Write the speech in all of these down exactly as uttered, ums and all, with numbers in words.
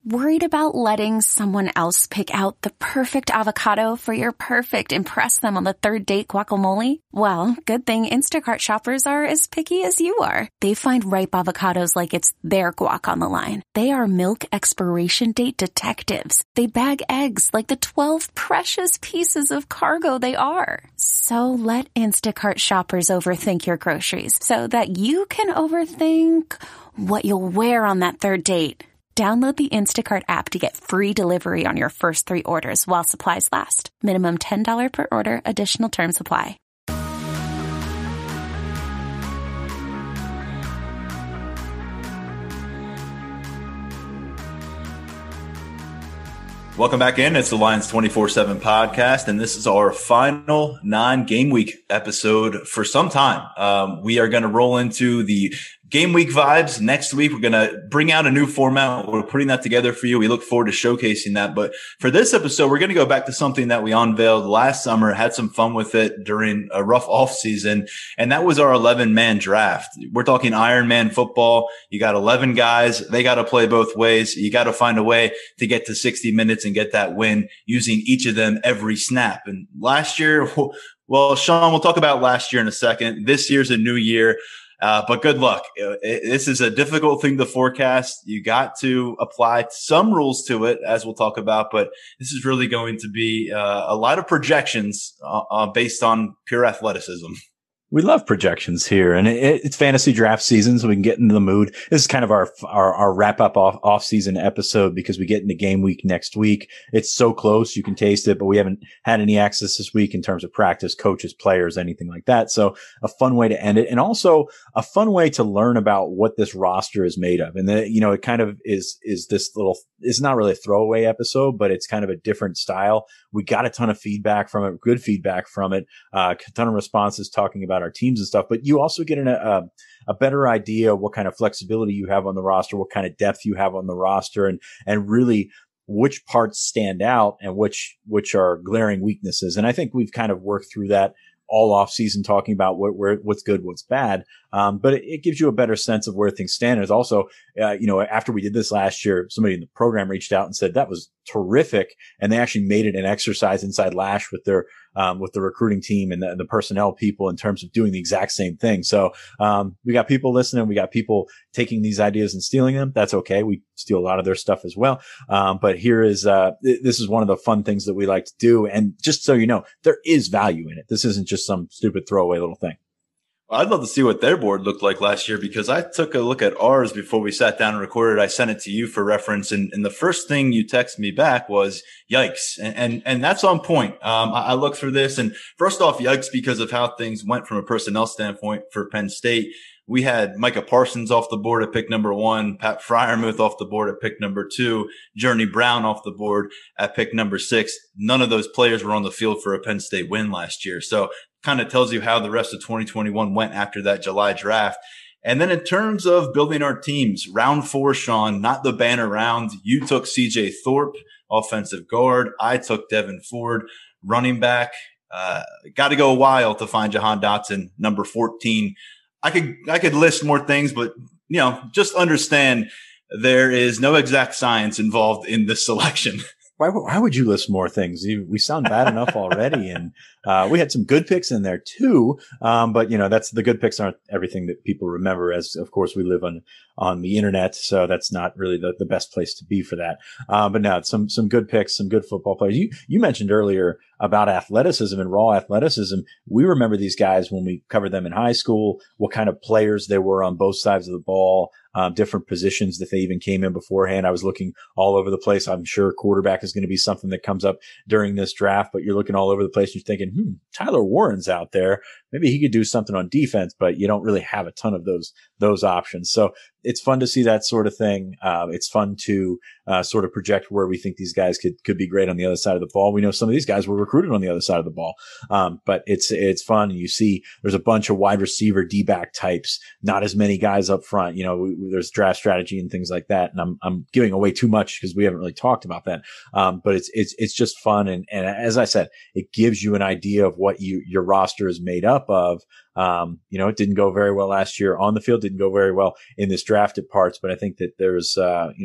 Worried about letting someone else pick out the perfect avocado for your perfect impress them on the third date guacamole? Well, good thing Instacart shoppers are as picky as you are. They find ripe avocados like it's their guac on the line. They are milk expiration date detectives. They bag eggs like the twelve precious pieces of cargo they are. So let Instacart shoppers overthink your groceries so that you can overthink what you'll wear on that third date. Download the Instacart app to get free delivery on your first three orders while supplies last. Minimum ten dollars per order. Additional terms apply. Welcome back in. It's the Lions twenty-four seven podcast, and this is our final non-game week episode for some time. Um, we are going to roll into the game week vibes next week. We're going to bring out a new format. We're putting that together for you. We look forward to showcasing that. But for this episode, we're going to go back to something that we unveiled last summer, had some fun with it during a rough off season. And that was our eleven man draft. We're talking Iron Man football. You got eleven guys. They got to play both ways. You got to find a way to get to sixty minutes and get that win using each of them every snap. And last year, well, Sean, we'll talk about last year in a second. This year's a new year. Uh, but good luck. It, this is a difficult thing to forecast. You got to apply some rules to it, as we'll talk about, but this is really going to be uh, a lot of projections uh, uh, based on pure athleticism. We love projections here, and it, it's fantasy draft season, so we can get into the mood. This is kind of our our, our wrap up off off season episode because we get into game week next week. It's so close, you can taste it, but we haven't had any access this week in terms of practice, coaches, players, anything like that. So a fun way to end it, and also a fun way to learn about what this roster is made of. And the, you know, it kind of is is this little. It's not really a throwaway episode, but it's kind of a different style. We got a ton of feedback from it, good feedback from it, uh, a ton of responses talking about our teams and stuff, but you also get an, a, a better idea of what kind of flexibility you have on the roster, what kind of depth you have on the roster, and, and really which parts stand out and which, which are glaring weaknesses. And I think we've kind of worked through that all off season, talking about what, where, what's good, what's bad. Um, but it, it gives you a better sense of where things stand. There's also, uh, you know, after we did this last year, somebody in the program reached out and said that was terrific. And they actually made it an exercise inside Lash with their, um, with the recruiting team and the, the personnel people in terms of doing the exact same thing. So, um, we got people listening. We got people taking these ideas and stealing them. That's okay. We steal a lot of their stuff as well. Um, but here is, uh, th- this is one of the fun things that we like to do. And just so you know, there is value in it. This isn't just some stupid throwaway little thing. I'd love to see what their board looked like last year because I took a look at ours before we sat down and recorded. I sent it to you for reference. And, and the first thing you texted me back was yikes. And, and, and that's on point. Um, I, I looked through this and first off, yikes, because of how things went from a personnel standpoint for Penn State. We had Micah Parsons off the board at pick number one, Pat Fryermuth off the board at pick number two, Journey Brown off the board at pick number six. None of those players were on the field for a Penn State win last year. So kind of tells you how the rest of twenty twenty-one went after that July draft. And then in terms of building our teams, round four, Sean, not the banner round. You took C J Thorpe, offensive guard. I took Devin Ford, running back. Uh, got to go a while to find Jahan Dotson, number fourteen. I could, I could list more things, but you know, just understand there is no exact science involved in this selection. Why, why would you list more things? You, we sound bad enough already. And, uh, we had some good picks in there too. Um, but you know, that's the good picks aren't everything that people remember, as of course we live on, on the internet. So that's not really the, the best place to be for that. Uh, but no, some, some good picks, some good football players. You, you mentioned earlier about athleticism and raw athleticism. We remember these guys when we covered them in high school, what kind of players they were on both sides of the ball. Um, different positions that they even came in beforehand. I was looking all over the place. I'm sure quarterback is going to be something that comes up during this draft, but you're looking all over the place. And you're thinking, hmm, Tyler Warren's out there. Maybe he could do something on defense, but you don't really have a ton of those, those options. So it's fun to see that sort of thing. Uh, it's fun to, uh, sort of project where we think these guys could, could be great on the other side of the ball. We know some of these guys were recruited on the other side of the ball. Um, but it's, it's fun. And you see there's a bunch of wide receiver D-back types, not as many guys up front. You know, we, we, there's draft strategy and things like that. And I'm, I'm giving away too much because we haven't really talked about that. Um, but it's, it's, it's just fun. And, and as I said, it gives you an idea of what you, your roster is made up of. Um, you know, it didn't go very well last year on the field, didn't go very well in this drafted parts, but I think that there's, uh, you know,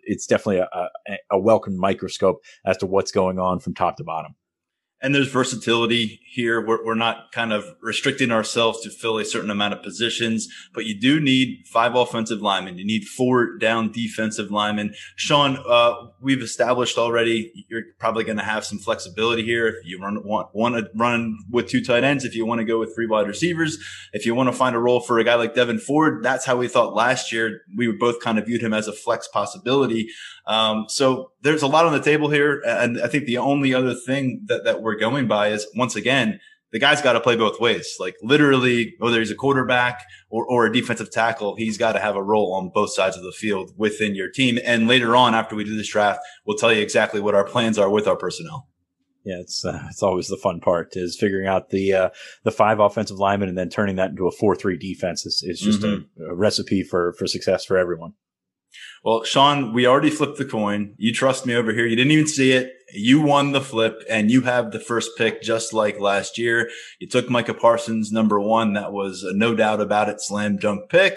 it's definitely a, a, a welcome microscope as to what's going on from top to bottom. And there's versatility here. We're, we're not kind of restricting ourselves to fill a certain amount of positions, but you do need five offensive linemen. You need four down defensive linemen. Sean, uh, we've established already you're probably going to have some flexibility here. If you run, want, want to run with two tight ends, if you want to go with three wide receivers, if you want to find a role for a guy like Devin Ford, that's how we thought last year. We both kind of viewed him as a flex possibility. Um, so there's a lot on the table here. And I think the only other thing that, that we're going by is, once again, the guy's got to play both ways. Like literally, whether he's a quarterback or, or a defensive tackle, he's got to have a role on both sides of the field within your team. And later on, after we do this draft, we'll tell you exactly what our plans are with our personnel. Yeah, it's uh, it's always the fun part is figuring out the uh, the five offensive linemen and then turning that into a four three defense is, is just mm-hmm. a, a recipe for for success for everyone. Well, Sean, we already flipped the coin. You trust me over here. You didn't even see it. You won the flip and you have the first pick just like last year. You took Micah Parsons, number one. That was a no doubt about it, slam dunk pick.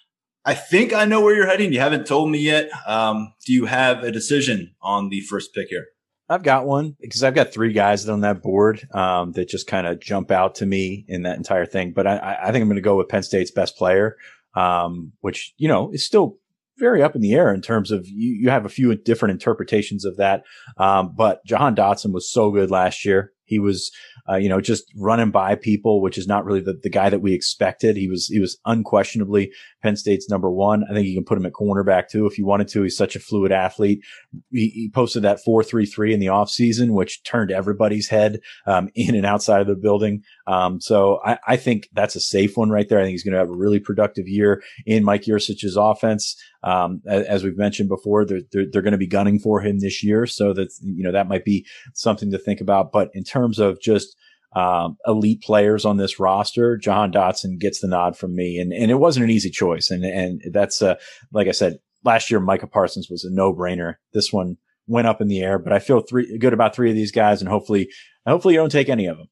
I think I know where you're heading. You haven't told me yet. Um, do you have a decision on the first pick here? I've got one because I've got three guys on that board um, that just kind of jump out to me in that entire thing. But I, I think I'm going to go with Penn State's best player, um, which, you know, is still very up in the air in terms of you, you have a few different interpretations of that. Um, but Jahan Dotson was so good last year. He was, uh, you know, just running by people, which is not really the, the guy that we expected. He was, he was unquestionably Penn State's number one. I think you can put him at cornerback too if you wanted to. He's such a fluid athlete. He, he posted that four three three in the offseason, which turned everybody's head, um, in and outside of the building. Um, so I, I think that's a safe one right there. I think he's going to have a really productive year in Mike Yurcich's offense. Um, as, as we've mentioned before, they're, they're, they're going to be gunning for him this year. So that, you know, that might be something to think about. But in terms of just, um, elite players on this roster, Jahan Dotson gets the nod from me. And, and it wasn't an easy choice. And, and that's, uh, like I said, last year, Micah Parsons was a no brainer. This one went up in the air, but I feel three good about three of these guys. And hopefully, hopefully you don't take any of them.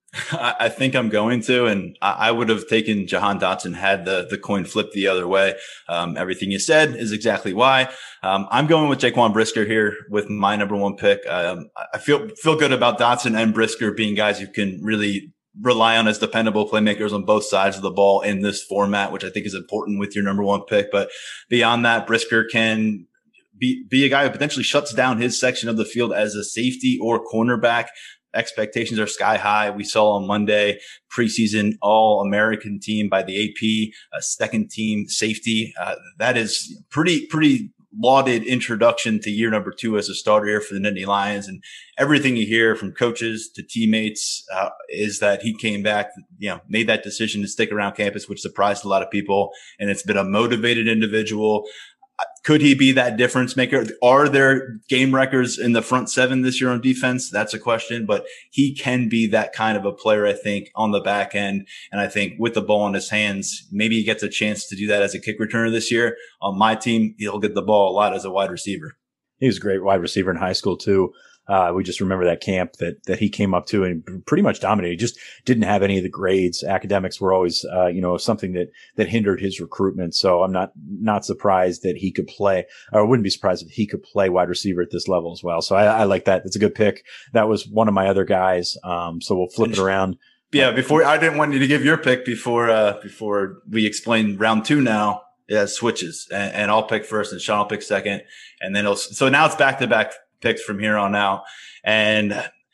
I think I'm going to, and I would have taken Jahan Dotson had the, the coin flipped the other way. Um, everything you said is exactly why. Um, I'm going with Jaquan Brisker here with my number one pick. Um, I feel, feel good about Dotson and Brisker being guys who can really rely on as dependable playmakers on both sides of the ball in this format, which I think is important with your number one pick. But beyond that, Brisker can be, be a guy who potentially shuts down his section of the field as a safety or cornerback. Expectations are sky high. We saw on Monday preseason all American team by the A P, a second team safety. Uh, that is pretty, pretty lauded introduction to year number two as a starter here for the Nittany Lions. And everything you hear from coaches to teammates, uh, is that he came back, you know, made that decision to stick around campus, which surprised a lot of people. And it's been a motivated individual. Could he be that difference maker? Are there game records in the front seven this year on defense? That's a question, but he can be that kind of a player, I think, on the back end. And I think with the ball in his hands, maybe he gets a chance to do that as a kick returner this year. On my team, he'll get the ball a lot as a wide receiver. He was a great wide receiver in high school too. Uh, we just remember that camp that, that he came up to and pretty much dominated. He just didn't have any of the grades. Academics were always, uh, you know, something that, that hindered his recruitment. So I'm not, not surprised that he could play, or I wouldn't be surprised if he could play wide receiver at this level as well. So I, I like that. It's a good pick. That was one of my other guys. Um, so we'll flip it around. Yeah. Before, I didn't want you to give your pick before, uh, before we explain round two now. Yeah. Switches and, and I'll pick first and Sean will pick second. And then it'll, so now it's back to back picks from here on out. And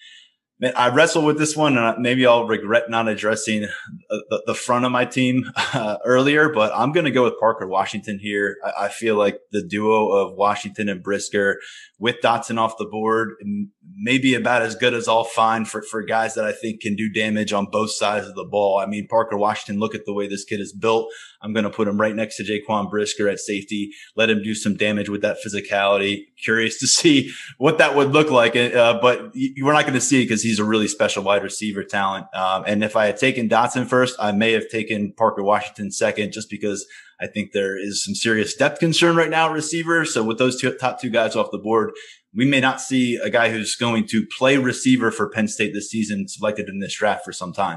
man, I wrestle with this one, and maybe I'll regret not addressing the, the front of my team uh, earlier, but I'm going to go with Parker Washington here. I, I feel like the duo of Washington and Brisker with Dotson off the board, maybe about as good as I'll find for, for guys that I think can do damage on both sides of the ball. I mean, Parker Washington, look at the way this kid is built. I'm going to put him right next to Jaquan Brisker at safety, let him do some damage with that physicality. Curious to see what that would look like. Uh, but we're not going to see it because he's a really special wide receiver talent. Um, and if I had taken Dotson first, I may have taken Parker Washington second, just because I think there is some serious depth concern right now at receiver. So with those two, top two guys off the board, we may not see a guy who's going to play receiver for Penn State this season selected in this draft for some time.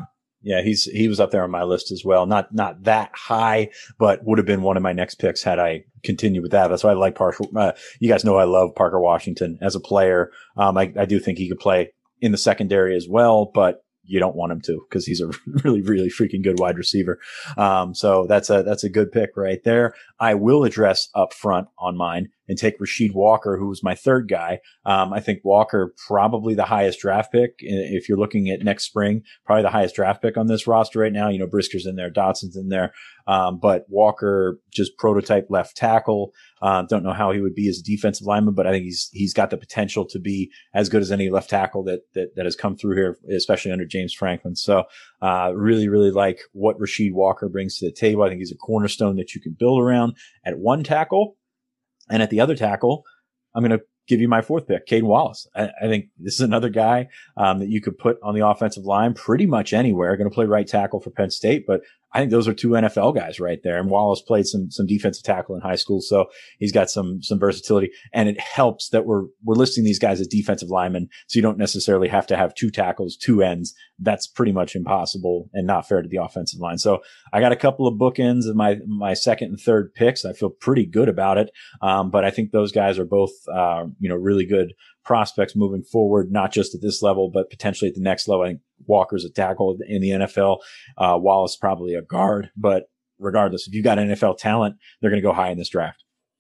Yeah, he's he was up there on my list as well. Not not that high, but would have been one of my next picks had I continued with that. That's why I like Parker. Uh, you guys know I love Parker Washington as a player. Um, I, I do think he could play in the secondary as well, but you don't want him to because he's a really, really freaking good wide receiver. Um, so that's a, that's a good pick right there. I will address up front on mine and take Rasheed Walker, who was my third guy. Um, I think Walker probably the highest draft pick. If you're looking at next spring, probably the highest draft pick on this roster right now. You know, Brisker's in there, Dotson's in there. Um, but Walker, just prototype left tackle. Uh, don't know how he would be as a defensive lineman, but I think he's, he's got the potential to be as good as any left tackle that, that, that has come through here, especially under James Franklin. So, uh, really, really like what Rasheed Walker brings to the table. I think he's a cornerstone that you can build around at one tackle. And at the other tackle, I'm going to give you my fourth pick, Caden Wallace. I, I think this is another guy um, that you could put on the offensive line pretty much anywhere. Going to play right tackle for Penn State, but I think those are two N F L guys right there. And Wallace played some some defensive tackle in high school, so he's got some some versatility. And it helps that we're we're listing these guys as defensive linemen, so you don't necessarily have to have two tackles, two ends. That's pretty much impossible and not fair to the offensive line. So I got a couple of bookends of my my second and third picks. I feel pretty good about it, um, but I think those guys are both uh, you know really good prospects moving forward, not just at this level, but potentially at the next level. I think Walker's a tackle in the N F L. Uh, Wallace probably a guard, but regardless, if you got N F L talent, they're going to go high in this draft.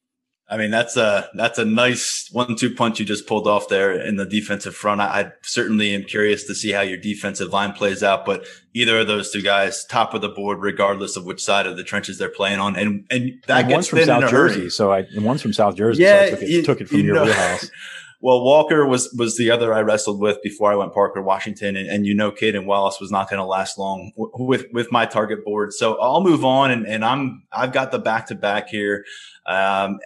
I mean, that's a, that's a nice one two punch you just pulled off there in the defensive front. I, I certainly am curious to see how your defensive line plays out, but either of those two guys, top of the board, regardless of which side of the trenches they're playing on. And, and that and gets one's from South Jersey. Hurry. So I, and one's from South Jersey. Yeah, so I took it, you, took it from you your know, wheelhouse. Well, Walker was, was the other I wrestled with before I went Parker Washington. And, and you know, Caden Wallace was not going to last long w- with, with my target board. So I'll move on and, and I'm, I've got the back to back here. Um,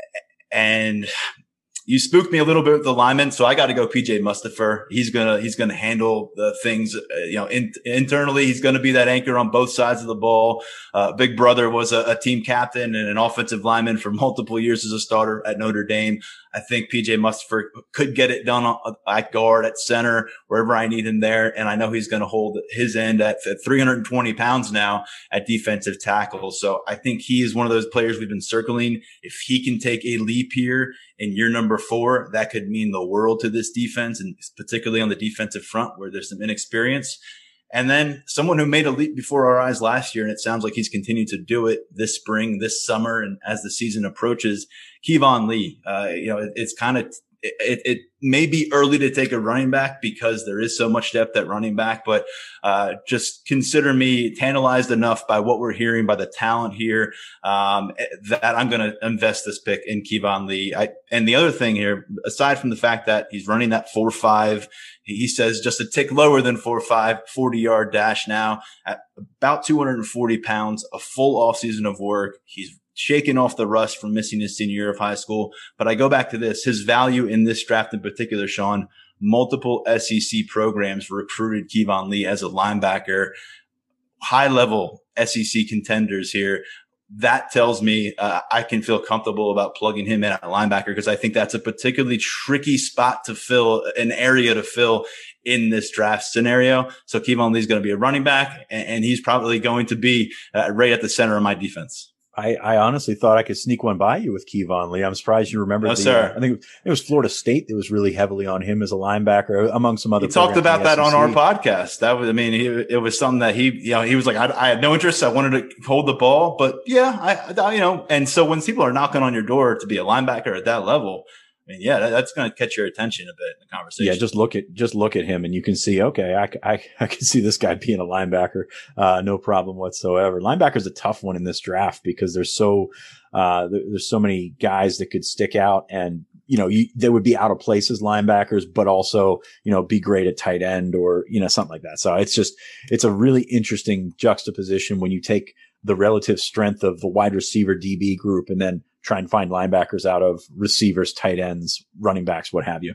and you spooked me a little bit with the lineman. So I got to go P J Mustipher. He's going to, he's going to handle the things, uh, you know, in, internally. He's going to be that anchor on both sides of the ball. Uh, Big Brother was a, a team captain and an offensive lineman for multiple years as a starter at Notre Dame. I think P J Mustipher could get it done at guard, at center, wherever I need him there. And I know he's going to hold his end at, at three hundred twenty pounds now at defensive tackle. So I think he is one of those players we've been circling. If he can take a leap here in year number four, that could mean the world to this defense, and particularly on the defensive front where there's some inexperience. And then someone who made a leap before our eyes last year, and it sounds like he's continued to do it this spring, this summer, and as the season approaches, Keyvone Lee. Uh, you know, it, it's kind of, it, it may be early to take a running back because there is so much depth at running back, but uh, just consider me tantalized enough by what we're hearing, by the talent here, um, that I'm going to invest this pick in Keyvone Lee. I, and the other thing here, aside from the fact that he's running that four five, he says just a tick lower than four five, forty yard dash now at about two hundred forty pounds, a full off season of work. He's shaking off the rust from missing his senior year of high school. But I go back to this, his value in this draft in particular, Sean, multiple S E C programs recruited Keyvone Lee as a linebacker, high level S E C contenders here. That tells me uh, I can feel comfortable about plugging him in at linebacker because I think that's a particularly tricky spot to fill, an area to fill in this draft scenario. So Keyvone Lee is going to be a running back, and, and he's probably going to be uh, right at the center of my defense. I, I honestly thought I could sneak one by you with Keyvone Lee. I'm surprised you remember. No, the, sir. Uh, I think it was Florida State that was really heavily on him as a linebacker, among some other. He talked about that S E C. on our podcast. That was, I mean, he, it was something that he, you know, he was like, I, I had no interest. I wanted to hold the ball, but yeah, I, I, you know, and so when people are knocking on your door to be a linebacker at that level, I mean, yeah, that, that's going to catch your attention a bit in the conversation. Yeah, just look at just look at him, and you can see, okay, I, I, I can see this guy being a linebacker, uh, no problem whatsoever. Linebacker's a tough one in this draft because there's so uh, there, there's so many guys that could stick out, and you know, you, they would be out of place as linebackers, but also you know be great at tight end or you know something like that. So it's just it's a really interesting juxtaposition when you take the relative strength of the wide receiver D B group and then try and find linebackers out of receivers, tight ends, running backs, what have you.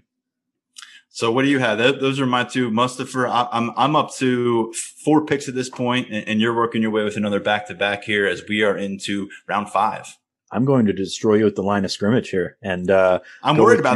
So what do you have? Those are my two. Mustipher, I'm I'm up to four picks at this point, and you're working your way with another back-to-back here as we are into round five. I'm going to destroy you at the line of scrimmage here. And uh, I'm worried about that.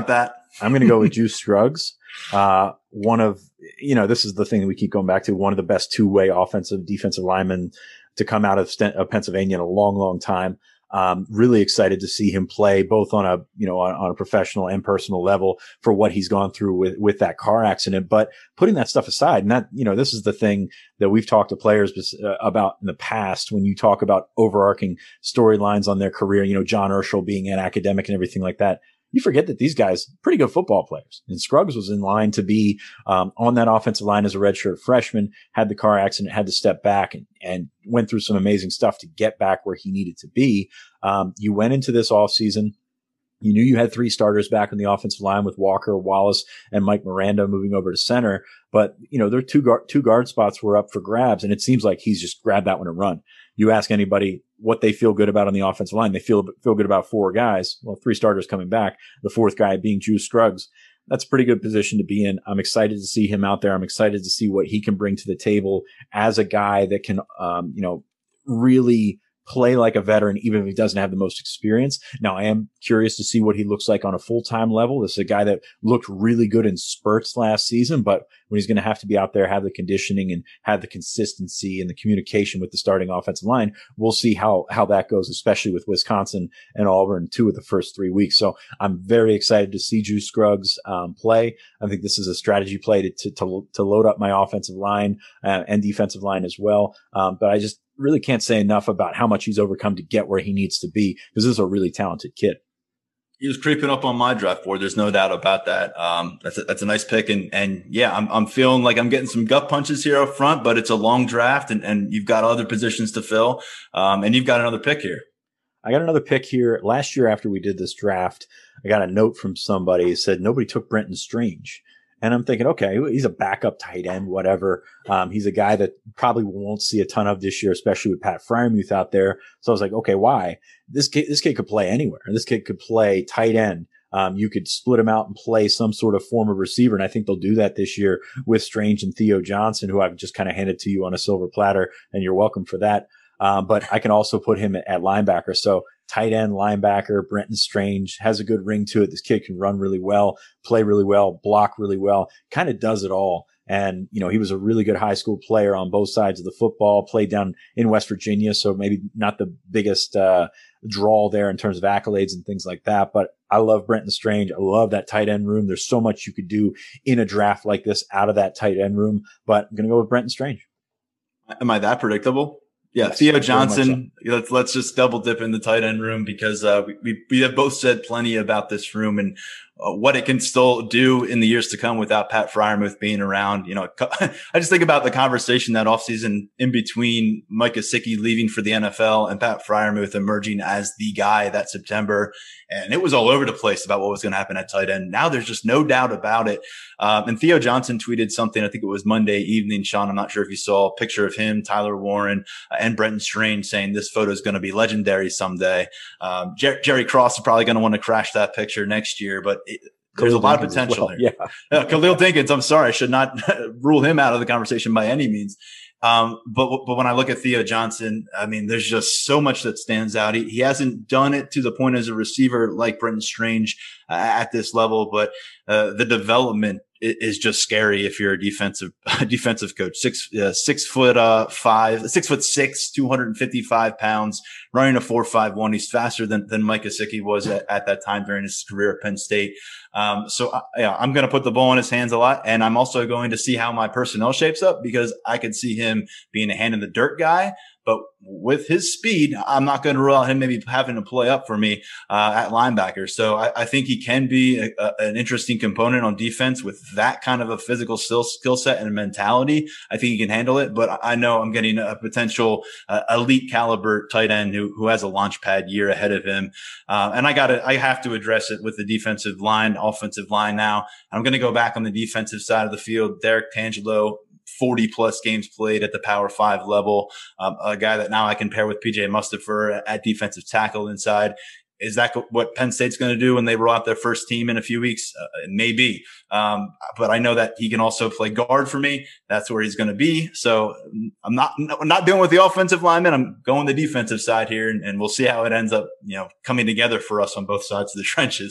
I'm going to go with Juice Scruggs. Uh, one of, you know, this is the thing that we keep going back to, one of the best two-way offensive defensive linemen to come out of, St- of Pennsylvania in a long, long time. Um, really excited to see him play both on a, you know, on, on a professional and personal level for what he's gone through with, with that car accident. But putting that stuff aside, and that, you know, this is the thing that we've talked to players about in the past when you talk about overarching storylines on their career, you know, John Urschel being an academic and everything like that. You forget that these guys, pretty good football players. And Scruggs was in line to be um, on that offensive line as a redshirt freshman, had the car accident, had to step back and, and went through some amazing stuff to get back where he needed to be. Um, you went into this offseason. You knew you had three starters back on the offensive line with Walker, Wallace, and Mike Miranda moving over to center. But, you know, their two guard, two guard spots were up for grabs, and it seems like he's just grabbed that one and run. You ask anybody what they feel good about on the offensive line. They feel, feel good about four guys. Well, three starters coming back, the fourth guy being Juice Scruggs. That's a pretty good position to be in. I'm excited to see him out there. I'm excited to see what he can bring to the table as a guy that can, um, you know, really play like a veteran, even if he doesn't have the most experience. Now, I am curious to see what he looks like on a full-time level. This is a guy that looked really good in spurts last season, but when he's going to have to be out there, have the conditioning and have the consistency and the communication with the starting offensive line, we'll see how, how that goes, especially with Wisconsin and Auburn, two of the first three weeks. So I'm very excited to see Juice Scruggs um, play. I think this is a strategy play to, to, to, to load up my offensive line uh, and defensive line as well. Um, but I just really can't say enough about how much he's overcome to get where he needs to be, because this is a really talented kid. He was creeping up on my draft board. There's no doubt about that. Um, that's a, that's a nice pick. And, and yeah, I'm, I'm feeling like I'm getting some gut punches here up front, but it's a long draft and, and you've got other positions to fill. Um, and you've got another pick here. I got another pick here. Last year after we did this draft, I got a note from somebody who said nobody took Brenton Strange. And I'm thinking, okay, he's a backup tight end, whatever. Um, he's a guy that probably won't see a ton of this year, especially with Pat Freiermuth out there. So I was like, okay, why? This kid, this kid could play anywhere. This kid could play tight end. Um, you could split him out and play some sort of form of receiver. And I think they'll do that this year with Strange and Theo Johnson, who I've just kind of handed to you on a silver platter, and you're welcome for that. Um, but I can also put him at, at linebacker. So tight end, linebacker, Brenton Strange has a good ring to it. This kid can run really well, play really well, block really well, kind of does it all. And, you know, he was a really good high school player on both sides of the football, played down in West Virginia. So maybe not the biggest, uh, draw there in terms of accolades and things like that. But I love Brenton Strange. I love that tight end room. There's so much you could do in a draft like this out of that tight end room, but I'm going to go with Brenton Strange. Am I that predictable? Yeah, yes, Theo Johnson. So. Let's let's just double dip in the tight end room because uh, we we have both said plenty about this room and uh, what it can still do in the years to come without Pat Freiermuth being around. You know, I just think about the conversation that offseason in between Mike Gesicki leaving for the N F L and Pat Freiermuth emerging as the guy that September, and it was all over the place about what was going to happen at tight end. Now there's just no doubt about it. Um, and Theo Johnson tweeted something. I think it was Monday evening. Sean, I'm not sure if you saw a picture of him, Tyler Warren, uh, and Brenton Strange saying this photo is going to be legendary someday. Um, Jer- Jerry Cross is probably going to want to crash that picture next year, but it, there's a lot of potential well. there. Yeah. Uh, Khalil Dinkins, I'm sorry, I should not rule him out of the conversation by any means. Um, but, but when I look at Theo Johnson, I mean, there's just so much that stands out. He, he hasn't done it to the point as a receiver like Brenton Strange uh, at this level, but, uh, the development is just scary if you're a defensive, defensive coach. Six, uh, six foot, uh, five, six foot six, two hundred fifty-five pounds, running a four five one. He's faster than, than Mike Gesicki was at, at that time during his career at Penn State. Um, so uh, yeah, I'm going to put the ball in his hands a lot. And I'm also going to see how my personnel shapes up because I could see him being a hand in the dirt guy. But with his speed, I'm not going to rule out him maybe having to play up for me uh, at linebacker. So I, I think he can be a, a, an interesting component on defense with that kind of a physical skill, skill set and mentality. I think he can handle it. But I know I'm getting a potential uh, elite caliber tight end who who has a launch pad year ahead of him. Uh, and I got to I have to address it with the defensive line, offensive line now. I'm going to go back on the defensive side of the field. Derek Tangelo, forty plus games played at the Power Five level. Um, a guy that now I can pair with P J Mustipher at defensive tackle inside. Is that what Penn State's going to do when they roll out their first team in a few weeks? Uh, maybe. Um, but I know that he can also play guard for me. That's where he's going to be. So I'm not, I'm not dealing with the offensive lineman. I'm going the defensive side here and, and we'll see how it ends up, you know, coming together for us on both sides of the trenches.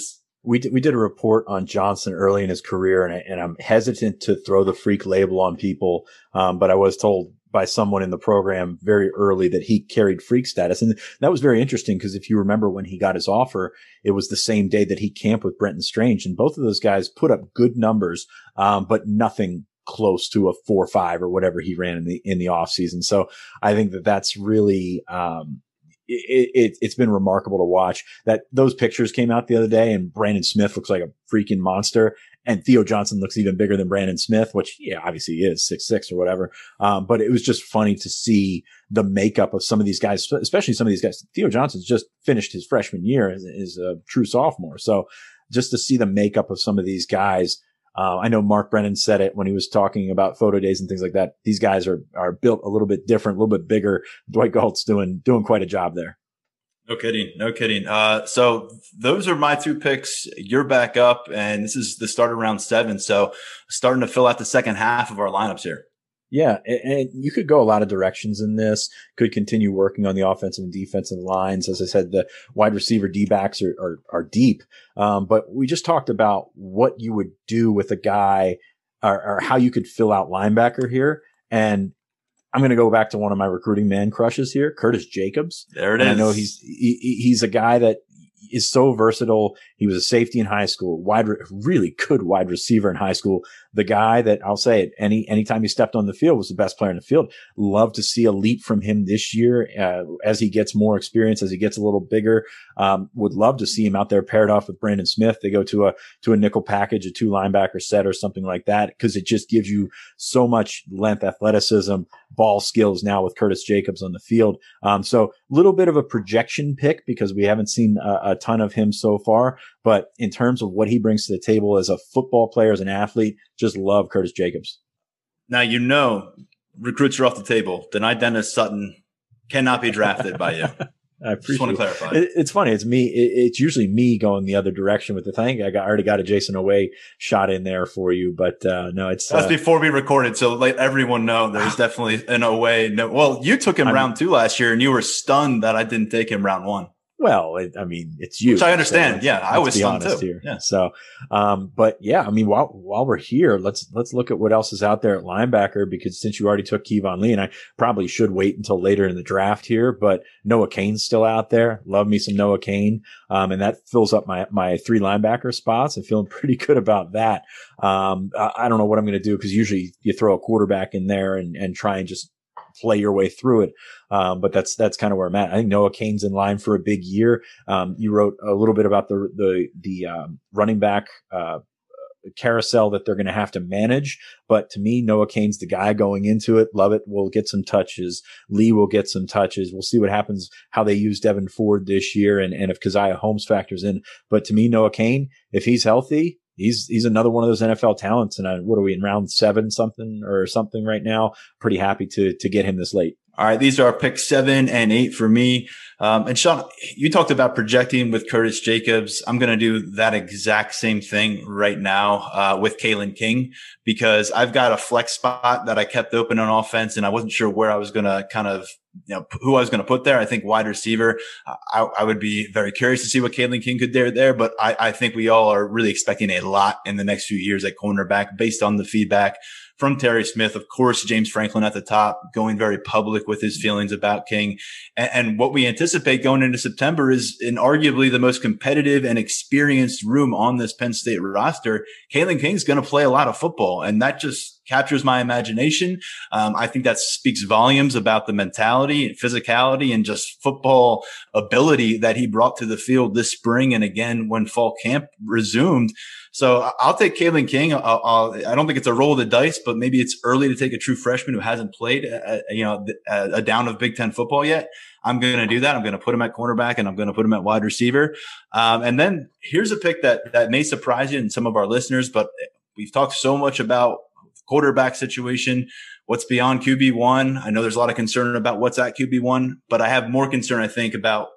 we did, we did a report on Johnson early in his career, and, I, and I'm hesitant to throw the freak label on people. Um, but I was told by someone in the program very early that he carried freak status. And that was very interesting because if you remember when he got his offer, it was the same day that he camped with Brenton Strange. And both of those guys put up good numbers, um, but nothing close to a four or five or whatever he ran in the, in the off season. So I think that that's really, um, It, it, it's been remarkable to watch that those pictures came out the other day and Brandon Smith looks like a freaking monster and Theo Johnson looks even bigger than Brandon Smith, which yeah, obviously he is six, six or whatever. Um, but it was just funny to see the makeup of some of these guys, especially some of these guys. Theo Johnson's just finished his freshman year as, as a true sophomore. So just to see the makeup of some of these guys, Uh, I know Mark Brennan said it when he was talking about photo days and things like that. These guys are, are built a little bit different, a little bit bigger. Dwight Galt's doing, doing quite a job there. No kidding. No kidding. Uh, so those are my two picks. You're back up and this is the start of round seven. So starting to fill out the second half of our lineups here. Yeah. And, and you could go a lot of directions in this, could continue working on the offensive and defensive lines. As I said, the wide receiver D backs are, are, are deep. Um, but we just talked about what you would do with a guy or, or how you could fill out linebacker here. And I'm going to go back to one of my recruiting man crushes here, Curtis Jacobs. There it and is. I know he's, he, he's a guy that is so versatile. He was a safety in high school, wide, really good wide receiver in high school. The guy that I'll say it, any, anytime he stepped on the field was the best player in the field. Love to see a leap from him this year, uh, as he gets more experience, as he gets a little bigger. Um, would love to see him out there paired off with Brandon Smith. They go to a, to a nickel package, a two linebacker set or something like that, because it just gives you so much length, athleticism, ball skills now with Curtis Jacobs on the field. Um, so a little bit of a projection pick because we haven't seen a, a ton of him so far, but in terms of what he brings to the table as a football player, as an athlete, just love Curtis Jacobs. Now, you know, recruits are off the table. Deny Dennis Sutton cannot be drafted by you. I appreciate Just want to clarify. It, it's funny. It's me. It, it's usually me going the other direction with the thing. I got, I already got a Jason Oweh shot in there for you, but, uh, no, it's, that's uh, before we recorded. So let everyone know there's definitely an Oweh. No, well, you took him I'm, round two last year and you were stunned that I didn't take him round one. Well, it, I mean, it's you. Which I understand. So yeah. I was stunned too. Here. Yeah. So, um, but yeah, I mean, while, while we're here, let's, let's look at what else is out there at linebacker, because since you already took Keyvon Lee, and I probably should wait until later in the draft here, but Noah Cain's still out there. Love me some Noah Cain. Um, and that fills up my, my three linebacker spots. I'm feeling pretty good about that. Um, I, I don't know what I'm going to do because usually you throw a quarterback in there and, and try and just play your way through it. Um, but that's, that's kind of where I'm at. I think Noah Cain's in line for a big year. Um, you wrote a little bit about the, the, the, um, running back, uh, carousel that they're going to have to manage. But to me, Noah Cain's the guy going into it. Love it. We'll get some touches. Lee will get some touches. We'll see what happens, how they use Devin Ford this year and, and if Keziah Holmes factors in. But to me, Noah Cain, if he's healthy, He's, he's another one of those N F L talents. And I, what are we in round seven something or something right now? Pretty happy to, to get him this late. All right. These are picks seven and eight for me. Um, and Sean, you talked about projecting with Curtis Jacobs. I'm going to do that exact same thing right now, uh, with Kalen King, because I've got a flex spot that I kept open on offense and I wasn't sure where I was going to kind of, you know, who I was going to put there. I think wide receiver, I, I would be very curious to see what Kalen King could do there, but I, I think we all are really expecting a lot in the next few years at cornerback based on the feedback from Terry Smith. Of course, James Franklin at the top, going very public with his feelings about King. And, and what we anticipate going into September is in arguably the most competitive and experienced room on this Penn State roster. Kalen King's going to play a lot of football, and that just captures my imagination. Um, I think that speaks volumes about the mentality and physicality and just football ability that he brought to the field this spring and again when fall camp resumed. So I'll take Kalen King. I'll, I'll, I don't think it's a roll of the dice, but maybe it's early to take a true freshman who hasn't played, a, you know, a, a down of Big Ten football yet. I'm going to do that. I'm going to put him at cornerback and I'm going to put him at wide receiver. Um, and then here's a pick that, that may surprise you and some of our listeners, but we've talked so much about quarterback situation, what's beyond Q B one. I know there's a lot of concern about what's at Q B one, but I have more concern, I think, about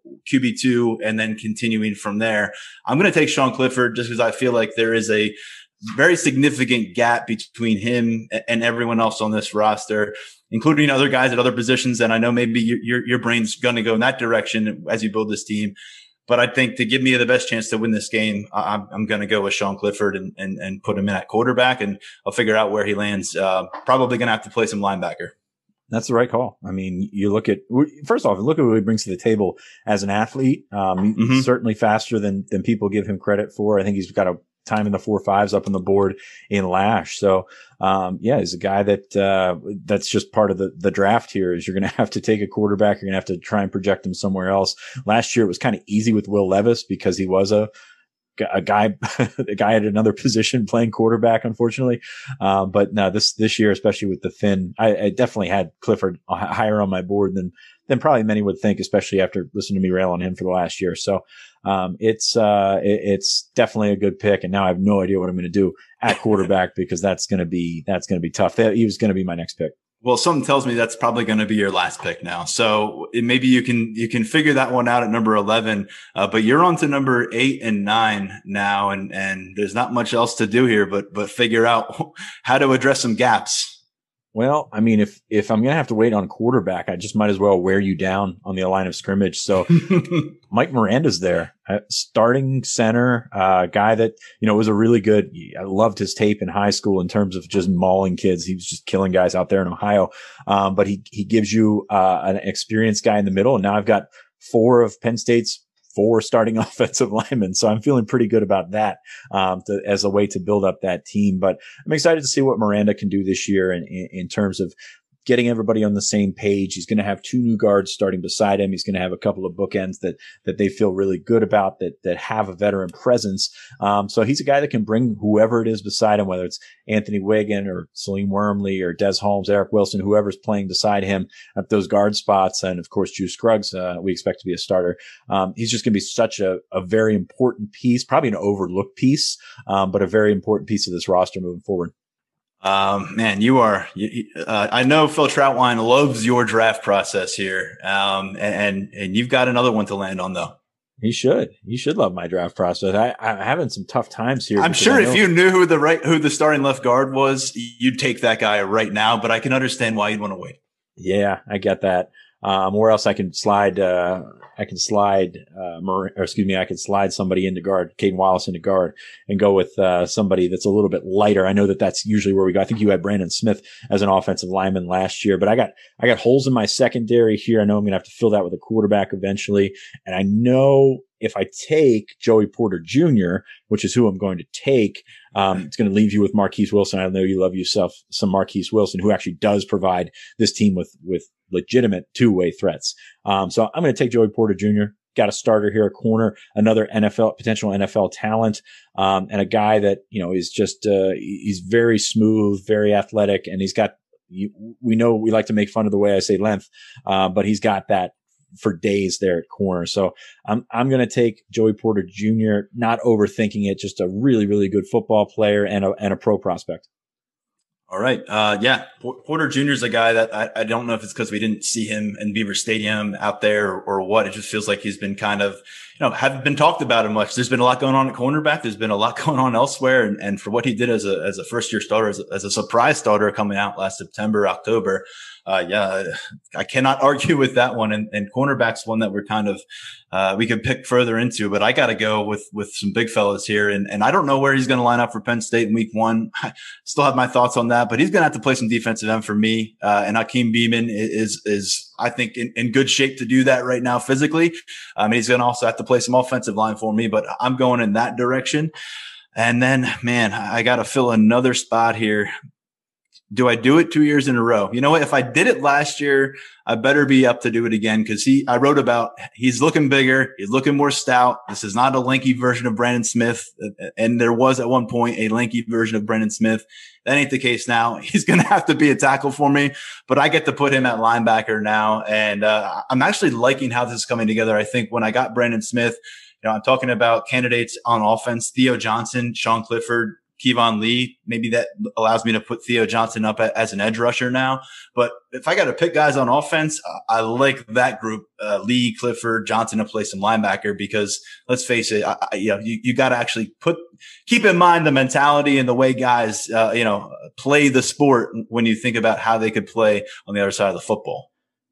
Q B two and then continuing from there. I'm going to take Sean Clifford just because I feel like there is a very significant gap between him and everyone else on this roster, including other guys at other positions. And I know maybe your, your, your brain's going to go in that direction as you build this team. but I think to give me the best chance to win this game, I'm, I'm going to go with Sean Clifford and, and, and put him in at quarterback, and I'll figure out where he lands. Uh, probably going to have to play some linebacker. That's the right call. I mean, you look at, first off, look at what he brings to the table as an athlete. Um, mm-hmm. He's certainly faster than, than people give him credit for. I think he's got a time in the four fives up on the board in Lash. So, um, yeah, he's a guy that, uh, that's just part of the, the draft here is you're going to have to take a quarterback. You're going to have to try and project him somewhere else. Last year, it was kind of easy with Will Levis because he was a, a guy, a guy at another position playing quarterback, unfortunately. Um, but no, this, this year, especially with the thin, I, I definitely had Clifford higher on my board than, than probably many would think, especially after listening to me rail on him for the last year. So, um, it's, uh, it, it's definitely a good pick. And now I have no idea what I'm going to do at quarterback because that's going to be, that's going to be tough. That, he was going to be my next pick. Well, something tells me that's probably going to be your last pick now. So it, maybe you can, you can figure that one out at number eleven. Uh, but you're on to number eight and nine now. And, and there's not much else to do here, but, but figure out how to address some gaps. Well, I mean, if, if I'm going to have to wait on quarterback, I just might as well wear you down on the line of scrimmage. So Mike Miranda's there, uh, starting center, uh, guy that, you know, was a really good, I loved his tape in high school in terms of just mauling kids. He was just killing guys out there in Ohio. Um, but he, he gives you, uh, an experienced guy in the middle. And now I've got four of Penn State's four starting offensive linemen. So I'm feeling pretty good about that, um, to, as a way to build up that team. But I'm excited to see what Miranda can do this year in, in, in terms of getting everybody on the same page. He's going to have two new guards starting beside him. He's going to have a couple of bookends that, that they feel really good about, that, that have a veteran presence. Um, so he's a guy that can bring whoever it is beside him, whether it's Anthony Wiggin or Salim Wormley or Des Holmes, Eric Wilson, whoever's playing beside him at those guard spots. And of course, Juice Scruggs, uh, we expect to be a starter. Um, he's just going to be such a, a very important piece, probably an overlooked piece, um, but a very important piece of this roster moving forward. Um, man, you are, you, uh, I know Phil Troutwine loves your draft process here. Um, and, and you've got another one to land on though. He should, he should love my draft process. I, I'm having some tough times here. I'm sure if you knew who the right, who the starting left guard was, you'd take that guy right now, but I can understand why you'd want to wait. Yeah, I get that. Um, where else I can slide, uh, I can slide, uh, Mar- or excuse me, I can slide somebody into guard, Caden Wallace into guard and go with, uh, somebody that's a little bit lighter. I know that that's usually where we go. I think you had Brandon Smith as an offensive lineman last year, but I got, I got holes in my secondary here. I know I'm going to have to fill that with a quarterback eventually. And I know if I take Joey Porter Junior, which is who I'm going to take, um, it's going to leave you with Marquise Wilson. I know you love yourself some Marquise Wilson, who actually does provide this team with, with legitimate two-way threats. Um, so I'm going to take Joey Porter Junior Got a starter here, a corner, another N F L, potential N F L talent, um, and a guy that, you know, is just, uh, he's very smooth, very athletic, and he's got, we know we like to make fun of the way I say length, uh, but he's got that for days there at corner. So I'm, I'm going to take Joey Porter Junior, not overthinking it, just a really, really good football player and a, and a pro prospect. All right. Uh, yeah. Porter Junior is a guy that I, I don't know if it's because we didn't see him in Beaver Stadium out there or, or what. It just feels like he's been kind of, you know, haven't been talked about him much. There's been a lot going on at cornerback. There's been a lot going on elsewhere. And, and for what he did as a, as a first year starter, as a, as a surprise starter coming out last September, October, uh, yeah, I cannot argue with that one. And, and cornerback's one that we're kind of, uh, we could pick further into, but I got to go with, with some big fellas here. And, and I don't know where he's going to line up for Penn State in week one. I still have my thoughts on that, but he's going to have to play some defensive end for me. Uh, and Hakeem Beamon is, is, I think in, in good shape to do that right now physically. I mean, he's going to also have to play some offensive line for me, but I'm going in that direction. And then, man, I got to fill another spot here. Do I do it two years in a row? You know what? If I did it last year, I better be up to do it again, because he, I wrote about, he's looking bigger. He's looking more stout. This is not a lanky version of Brandon Smith. And there was at one point a lanky version of Brandon Smith. That ain't the case now. He's going to have to be a tackle for me, but I get to put him at linebacker now. And, uh, I'm actually liking how this is coming together. I think when I got Brandon Smith, you know, I'm talking about candidates on offense, Theo Johnson, Sean Clifford, Kevon Lee. Maybe that allows me to put Theo Johnson up as an edge rusher now. But if I got to pick guys on offense, I like that group, uh, Lee, Clifford, Johnson to play some linebacker, because let's face it, I, I, you know, you, you got to actually put, keep in mind the mentality and the way guys, uh, you know, play the sport when you think about how they could play on the other side of the football.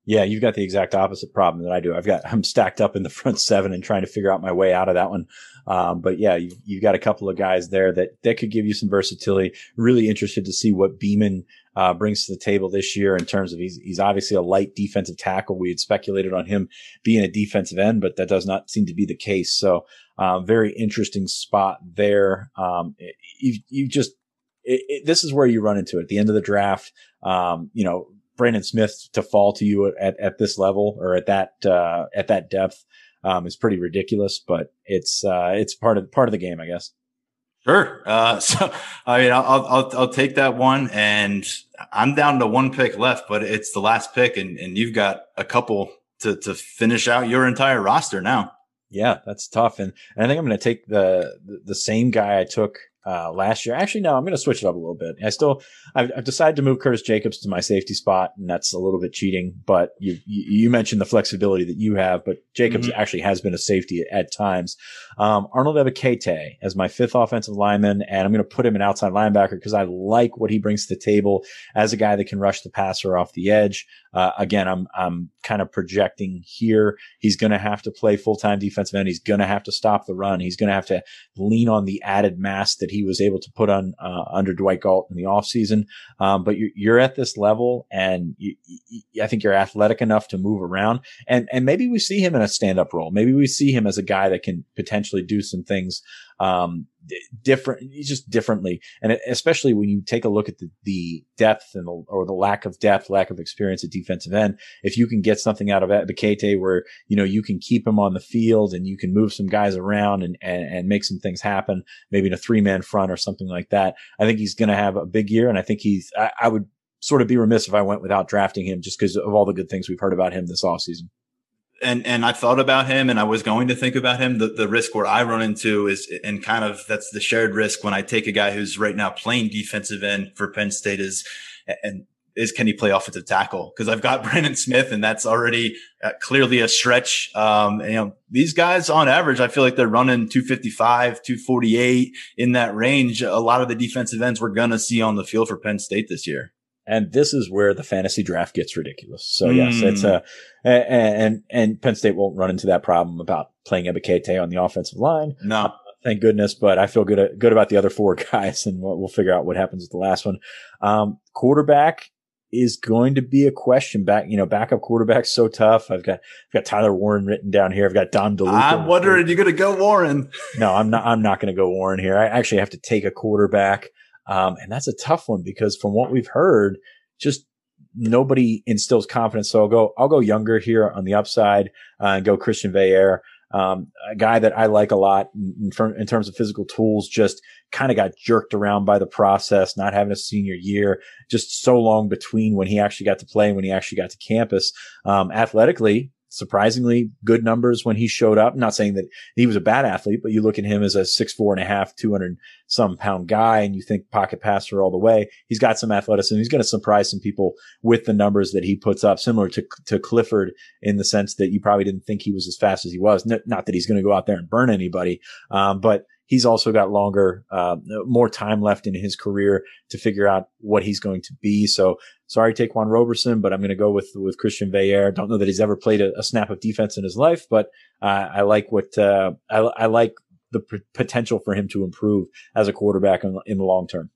Yeah, you've got the exact opposite problem that I do. I've got, I'm stacked up in the front seven and trying to figure out my way out of that one. Um, but yeah, you've, you've got a couple of guys there that, that could give you some versatility. Really interested to see what Beeman, uh, brings to the table this year in terms of he's, he's obviously a light defensive tackle. We had speculated on him being a defensive end, but that does not seem to be the case. So, uh, very interesting spot there. Um, you, you just, it, it, this is where you run into it at the end of the draft. Um, you know, Brandon Smith to fall to you at, at this level or at that, uh, at that depth, um, is pretty ridiculous, but it's, uh, it's part of, part of the game, I guess. Sure. Uh, so, I mean, I'll, I'll, I'll take that one, and I'm down to one pick left, but it's the last pick, and, and you've got a couple to, to finish out your entire roster now. Yeah, that's tough. And, and I think I'm going to take the, the, the same guy I took Uh, last year. Actually, no, I'm going to switch it up a little bit. I still, I've, I've decided to move Curtis Jacobs to my safety spot, and that's a little bit cheating, but you, you, you mentioned the flexibility that you have, but Jacobs mm-hmm. actually has been a safety at, at times. Um, Arnold Ebiketie as my fifth offensive lineman, and I'm going to put him an outside linebacker because I like what he brings to the table as a guy that can rush the passer off the edge. Uh, again, I'm, I'm kind of projecting here. He's going to have to play full-time defensive end. He's going to have to stop the run. He's going to have to lean on the added mass that he was able to put on, uh, under Dwight Galt in the offseason. Um, but you're, you're at this level, and you, you, I think you're athletic enough to move around, and, and maybe we see him in a stand-up role. Maybe we see him as a guy that can potentially do some things, um, different, just differently. And especially when you take a look at the, the depth and the, or the lack of depth, lack of experience at defensive end, if you can get something out of Ebiketie where, you know, you can keep him on the field and you can move some guys around and, and, and make some things happen, maybe in a three man front or something like that, I think he's going to have a big year. And I think he's, I, I would sort of be remiss if I went without drafting him just because of all the good things we've heard about him this offseason. And, and I thought about him, and I was going to think about him. The, the risk where I run into is, and kind of that's the shared risk when I take a guy who's right now playing defensive end for Penn State is, and is can he play offensive tackle? Because I've got Brandon Smith, and that's already uh, clearly a stretch. Um, and, you know, these guys on average, I feel like they're running two fifty-five, two forty-eight in that range. A lot of the defensive ends we're going to see on the field for Penn State this year. And this is where the fantasy draft gets ridiculous. So yes, mm. it's a, and, and Penn State won't run into that problem about playing Ebiketie on the offensive line. No, uh, thank goodness. But I feel good, good about the other four guys, and we'll, we'll figure out what happens with the last one. Um, quarterback is going to be a question. Back, you know, backup quarterback's so tough. I've got, I've got Tyler Warren written down here. I've got Dom DeLuca. I'm wondering, you're going to go Warren. No, I'm not, I'm not going to go Warren here. I actually have to take a quarterback. Um, and that's a tough one because from what we've heard, just nobody instills confidence. So I'll go, I'll go younger here on the upside, uh, and go Christian Veilleux, um, a guy that I like a lot in, in, in terms of physical tools, just kind of got jerked around by the process, not having a senior year, just so long between when he actually got to play and when he actually got to campus. Um, athletically, surprisingly good numbers when he showed up. I'm not saying that he was a bad athlete, but you look at him as a six, four and a half, two hundred some pound guy, and you think pocket passer all the way. He's got some athleticism. He's going to surprise some people with the numbers that he puts up, similar to, to Clifford in the sense that you probably didn't think he was as fast as he was. Not that he's going to go out there and burn anybody. Um, but he's also got longer, uh, more time left in his career to figure out what he's going to be. So sorry, Taquan Roberson, but I'm going to go with, with Christian Veilleux. Don't know that he's ever played a, a snap of defense in his life, but, uh, I like what, uh, I, I like the p- potential for him to improve as a quarterback in, in the long term.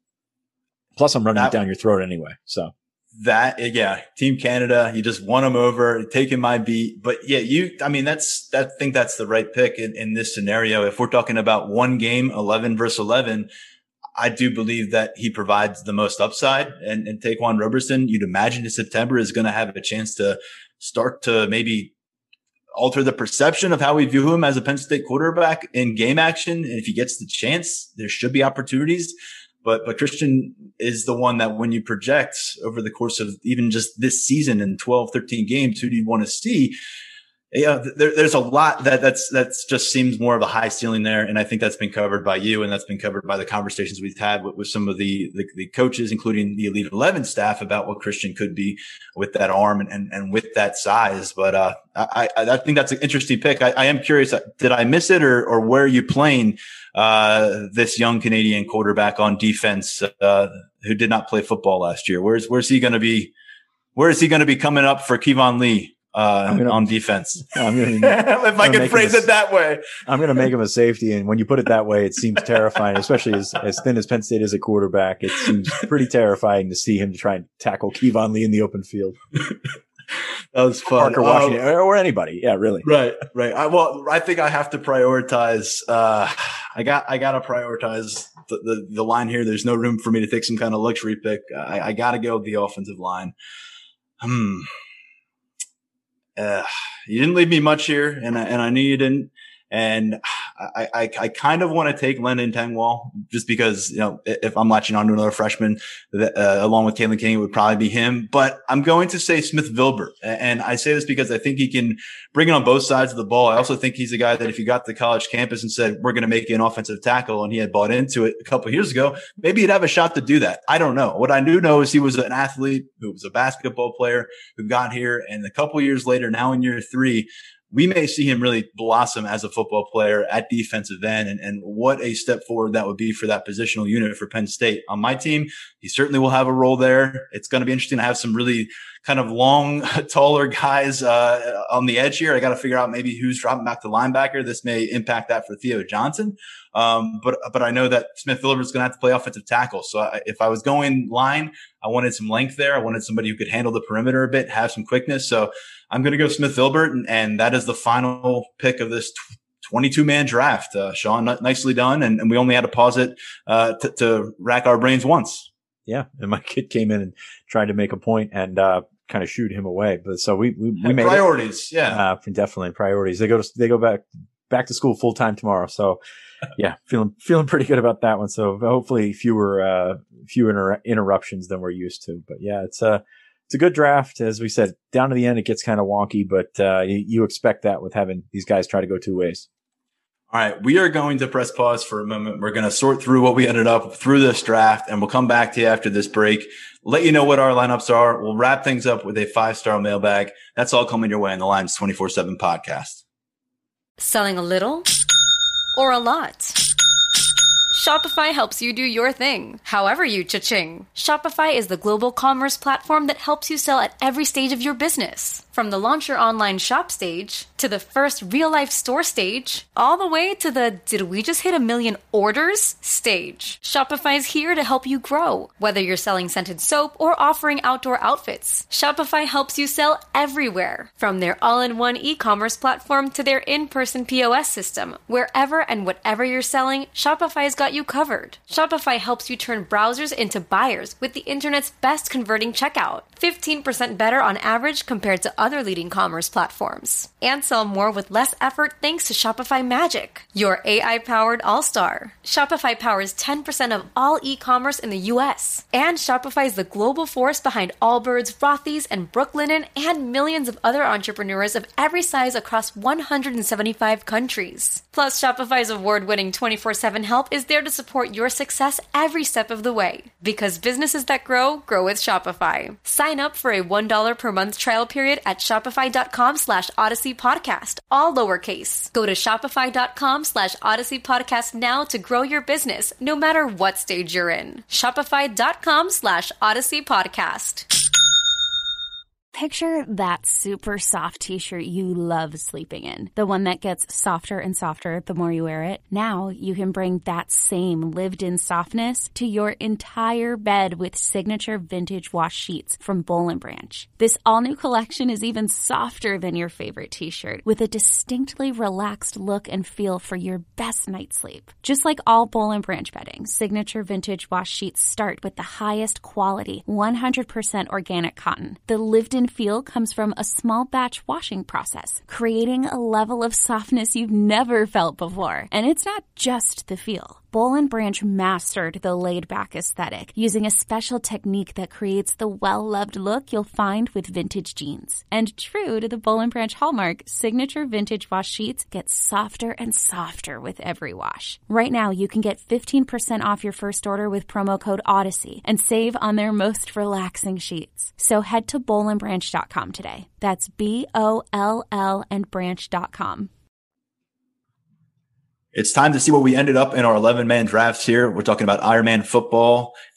Plus I'm running that, it down your throat anyway. So. That, yeah, Team Canada, you just won them over, taking my beat. But yeah, you, I mean, that's, that, I think that's the right pick in, in this scenario. If we're talking about one game, eleven versus eleven, I do believe that he provides the most upside. And, and Taquan Roberson, you'd imagine in September is going to have a chance to start to maybe alter the perception of how we view him as a Penn State quarterback in game action. And if he gets the chance, there should be opportunities. But, but Christian is the one that when you project over the course of even just this season in twelve, thirteen games, who do you want to see? Yeah, there, there's a lot that that's, that's just seems more of a high ceiling there. And I think that's been covered by you, and that's been covered by the conversations we've had with, with some of the, the, the coaches, including the Elite eleven staff, about what Christian could be with that arm and, and, and with that size. But, uh, I, I, I think that's an interesting pick. I, I am curious, did I miss it, or, or where are you playing, uh, this young Canadian quarterback on defense, uh, who did not play football last year? Where's, where's he going to be? Where is he going to be coming up for Kevon Lee uh, gonna, on defense? I'm gonna, if I can phrase it that way. I'm going to make him a safety. And when you put it that way, it seems terrifying, especially as, as thin as Penn State is a quarterback. It seems pretty terrifying to see him try and tackle Kevon Lee in the open field. That was fun. Parker Washington, um, or anybody. Yeah, really. Right, right. I, well, I think I have to prioritize. Uh, I got, I got to prioritize the, the, the line here. There's no room for me to take some kind of luxury pick. I, I got to go with the offensive line. Hmm. Uh, you didn't leave me much here, and I, and I knew you didn't. And I, I, I kind of want to take Landon Tengwall just because, you know, if I'm latching on to another freshman that, uh, along with Kalen King, it would probably be him. But I'm going to say Smith Vilbert. And I say this because I think he can bring it on both sides of the ball. I also think he's a guy that if you got to the college campus and said, we're going to make you an offensive tackle, and he had bought into it a couple of years ago, maybe he'd have a shot to do that. I don't know. What I do know is he was an athlete who was a basketball player who got here. And a couple of years later, now in year three, we may see him really blossom as a football player at defensive end, and, and what a step forward that would be for that positional unit for Penn State. On my team, he certainly will have a role there. It's going to be interesting to have some really kind of long, taller guys uh, on the edge here. I got to figure out maybe who's dropping back to linebacker. This may impact that for Theo Johnson. Um, but, but I know that Smith Vilbert is going to have to play offensive tackle. So I, if I was going line, I wanted some length there. I wanted somebody who could handle the perimeter a bit, have some quickness. So I'm going to go Smith Vilbert, and, and that is the final pick of this twenty-two man draft. Uh, Sean, n- nicely done. And, and we only had to pause it, uh, t- to rack our brains once. Yeah. And my kid came in and tried to make a point and, uh, kind of shoot him away. But so we, we, we made priorities. It. Yeah. Uh, definitely priorities. They go to, they go back, back to school full time tomorrow. So yeah, feeling, feeling pretty good about that one. So hopefully fewer, uh, fewer inter- interruptions than we're used to. But yeah, it's a, it's a good draft. As we said, down to the end, it gets kind of wonky, but, uh, you, you expect that with having these guys try to go two ways. All right. We are going to press pause for a moment. We're going to sort through what we ended up through this draft, and we'll come back to you after this break, let you know what our lineups are. We'll wrap things up with a five-star mailbag. That's all coming your way in the Lions twenty-four seven podcast. Selling a little or a lot? Shopify helps you do your thing, however you cha-ching. Shopify is the global commerce platform that helps you sell at every stage of your business. From the launch your online shop stage, to the first real-life store stage, all the way to the did we just hit a million orders stage. Shopify's here to help you grow. Whether you're selling scented soap or offering outdoor outfits, Shopify helps you sell everywhere. From their all-in-one e-commerce platform to their in-person P O S system, wherever and whatever you're selling, Shopify's got you covered. Shopify helps you turn browsers into buyers with the internet's best converting checkout. fifteen percent better on average compared to other leading commerce platforms. And sell more with less effort thanks to Shopify Magic, your A I-powered all-star. Shopify powers ten percent of all e-commerce in the U S. And Shopify is the global force behind Allbirds, Rothy's, and Brooklinen, and millions of other entrepreneurs of every size across one hundred seventy-five countries. Plus, Shopify's award-winning twenty-four seven help is there to support your success every step of the way. Because businesses that grow, grow with Shopify. Sign up for a one dollar per month trial period at shopify.com slash Odyssey Podcast, all lowercase. Go to shopify.com slash Odyssey Podcast now to grow your business, no matter what stage you're in. Shopify.com slash Odyssey Podcast. Picture that super soft t-shirt you love sleeping in. The one that gets softer and softer the more you wear it. Now you can bring that same lived-in softness to your entire bed with signature vintage wash sheets from Boll and Branch. This all-new collection is even softer than your favorite t-shirt, with a distinctly relaxed look and feel for your best night's sleep. Just like all Boll and Branch bedding, signature vintage wash sheets start with the highest quality, one hundred percent organic cotton. The lived-in feel comes from a small batch washing process, creating a level of softness you've never felt before. And it's not just the feel. Boll and Branch mastered the laid-back aesthetic using a special technique that creates the well-loved look you'll find with vintage jeans. And true to the Boll and Branch hallmark, signature vintage wash sheets get softer and softer with every wash. Right now, you can get fifteen percent off your first order with promo code Odyssey and save on their most relaxing sheets. So head to boll and branch dot com today. That's B O L L and branch dot com. It's time to see what we ended up in our eleven man drafts here. We're talking about Ironman football.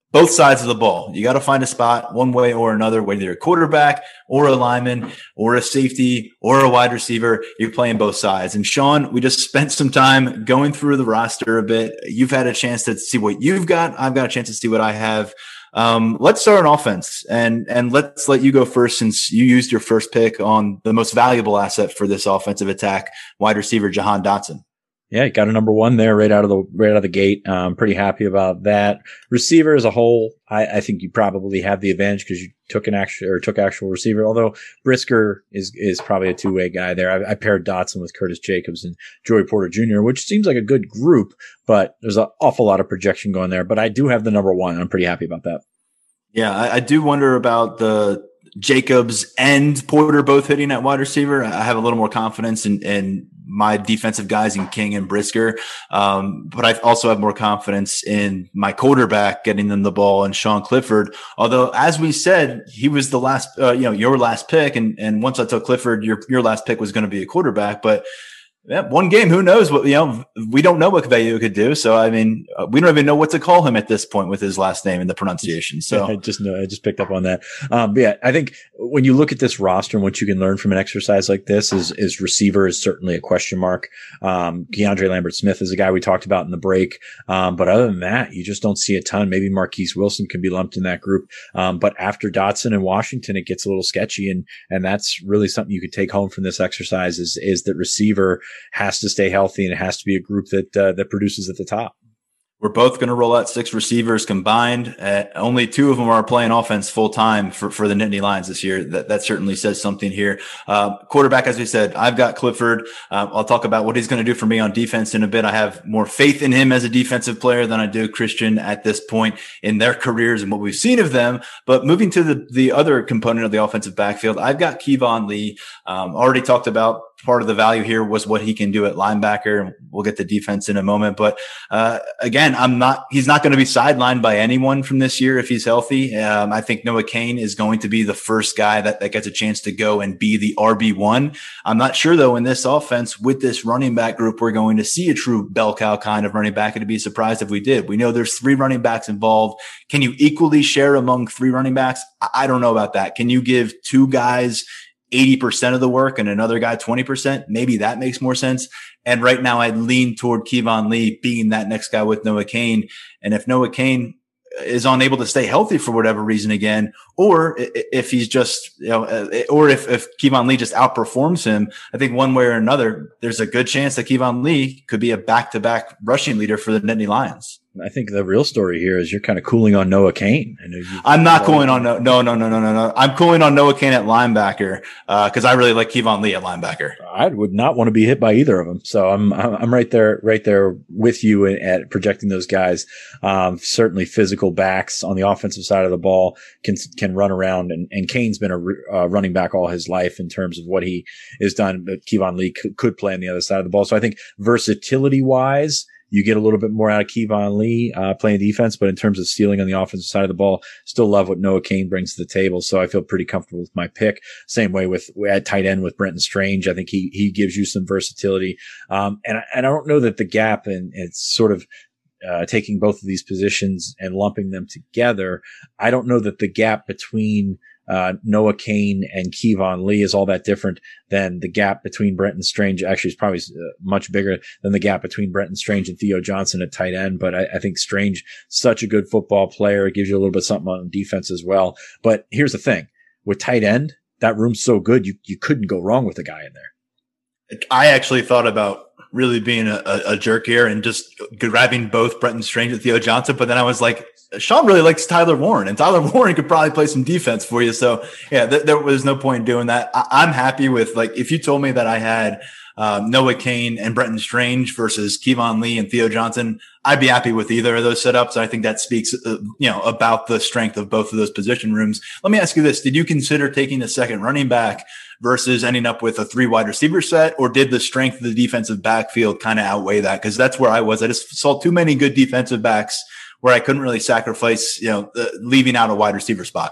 both sides of the ball. You got to find a spot one way or another, whether you're a quarterback or a lineman or a safety or a wide receiver, you're playing both sides. And Sean, we just spent some time going through the roster a bit. You've had a chance to see what you've got. I've got a chance to see what I have. Um, let's start on offense, and, and let's let you go first, since you used your first pick on the most valuable asset for this offensive attack, wide receiver Jahan Dotson. Yeah, got a number one there right out of the right out of the gate. I'm pretty happy about that. Receiver as a whole, I, I think you probably have the advantage because you took an actual or took actual receiver. Although Brisker is is probably a two way guy there. I, I paired Dotson with Curtis Jacobs and Joey Porter Junior, which seems like a good group, but there's an awful lot of projection going there. But I do have the number one. And I'm pretty happy about that. Yeah, I, I do wonder about the Jacobs and Porter both hitting at wide receiver. I have a little more confidence in, in my defensive guys in King and Brisker. Um, but I also have more confidence in my quarterback getting them the ball and Sean Clifford. Although, as we said, he was the last, uh, you know, your last pick. And, and once I took Clifford, your, your last pick was going to be a quarterback, but yeah, one game, who knows what, you know, we don't know what Caballo could do. So, I mean, uh, we don't even know what to call him at this point with his last name and the pronunciation. So I just know, I just picked up on that. Um, but yeah, I think when you look at this roster and what you can learn from an exercise like this is, is receiver is certainly a question mark. Um, Keandre Lambert-Smith is a guy we talked about in the break. Um, but other than that, you just don't see a ton. Maybe Marquise Wilson can be lumped in that group. Um, but after Dotson and Washington, it gets a little sketchy. And, and that's really something you could take home from this exercise is, is that receiver has to stay healthy, and it has to be a group that uh, that produces at the top. We're both going to roll out six receivers combined. Uh, only two of them are playing offense full time for, for the Nittany Lions this year. That, that certainly says something here. Uh, quarterback, as we said, I've got Clifford. Uh, I'll talk about what he's going to do for me on defense in a bit. I have more faith in him as a defensive player than I do Christian at this point in their careers and what we've seen of them. But moving to the, the other component of the offensive backfield, I've got Kevon Lee. Um, already talked about part of the value here was what he can do at linebacker. We'll get to defense in a moment, but, uh, again, I'm not, he's not going to be sidelined by anyone from this year if he's healthy. Um, I think Noah Cain is going to be the first guy that, that gets a chance to go and be the R B one. I'm not sure though, in this offense with this running back group, we're going to see a true bell cow kind of running back. I'd be surprised if we did. We know there's three running backs involved. Can you equally share among three running backs? I don't know about that. Can you give two guys eighty percent of the work and another guy twenty percent? Maybe that makes more sense. And right now I'd lean toward Kevon Lee being that next guy with Noah Cain. And if Noah Cain is unable to stay healthy for whatever reason again, or if he's just, you know, or if, if Kevon Lee just outperforms him, I think one way or another, there's a good chance that Kevon Lee could be a back-to-back rushing leeder for the Nittany Lions. I think the real story here is you're kind of cooling on Noah Cain. I know you, I'm not cooling on no, no, no, no, no, no, no. I'm cooling on Noah Cain at linebacker because uh, I really like Kevon Lee at linebacker. I would not want to be hit by either of them, so I'm I'm right there, right there with you at projecting those guys. Um, certainly, physical backs on the offensive side of the ball can can run around, and and Cain's been a uh, running back all his life in terms of what he has done. But Kevon Lee could, could play on the other side of the ball, so I think versatility wise, you get a little bit more out of Kevon Lee uh, playing defense, but in terms of stealing on the offensive side of the ball, still love what Noah Cain brings to the table. So I feel pretty comfortable with my pick. Same way with at tight end with Brenton Strange. I think he he gives you some versatility. Um, and, and I don't know that the gap, and it's sort of uh, taking both of these positions and lumping them together. I don't know that the gap between Uh, Noah Cain and Kevon Lee is all that different than the gap between Brenton Strange. Actually, it's probably uh, much bigger than the gap between Brenton Strange and Theo Johnson at tight end. But I, I think Strange, such a good football player. It gives you a little bit of something on defense as well. But here's the thing. With tight end, that room's so good, you, you couldn't go wrong with a guy in there. I actually thought about really being a, a, a jerk here and just grabbing both Brenton Strange and Theo Johnson. But then I was like, Sean really likes Tyler Warren, and Tyler Warren could probably play some defense for you. So yeah, th- there was no point in doing that. I- I'm happy with, like, if you told me that I had um, Noah Cain and Brenton Strange versus Kevon Lee and Theo Johnson, I'd be happy with either of those setups. I think that speaks, uh, you know, about the strength of both of those position rooms. Let me ask you this. Did you consider taking a second running back versus ending up with a three wide receiver set, or did the strength of the defensive backfield kind of outweigh that? Because that's where I was. I just saw too many good defensive backs where I couldn't really sacrifice, you know, the, leaving out a wide receiver spot.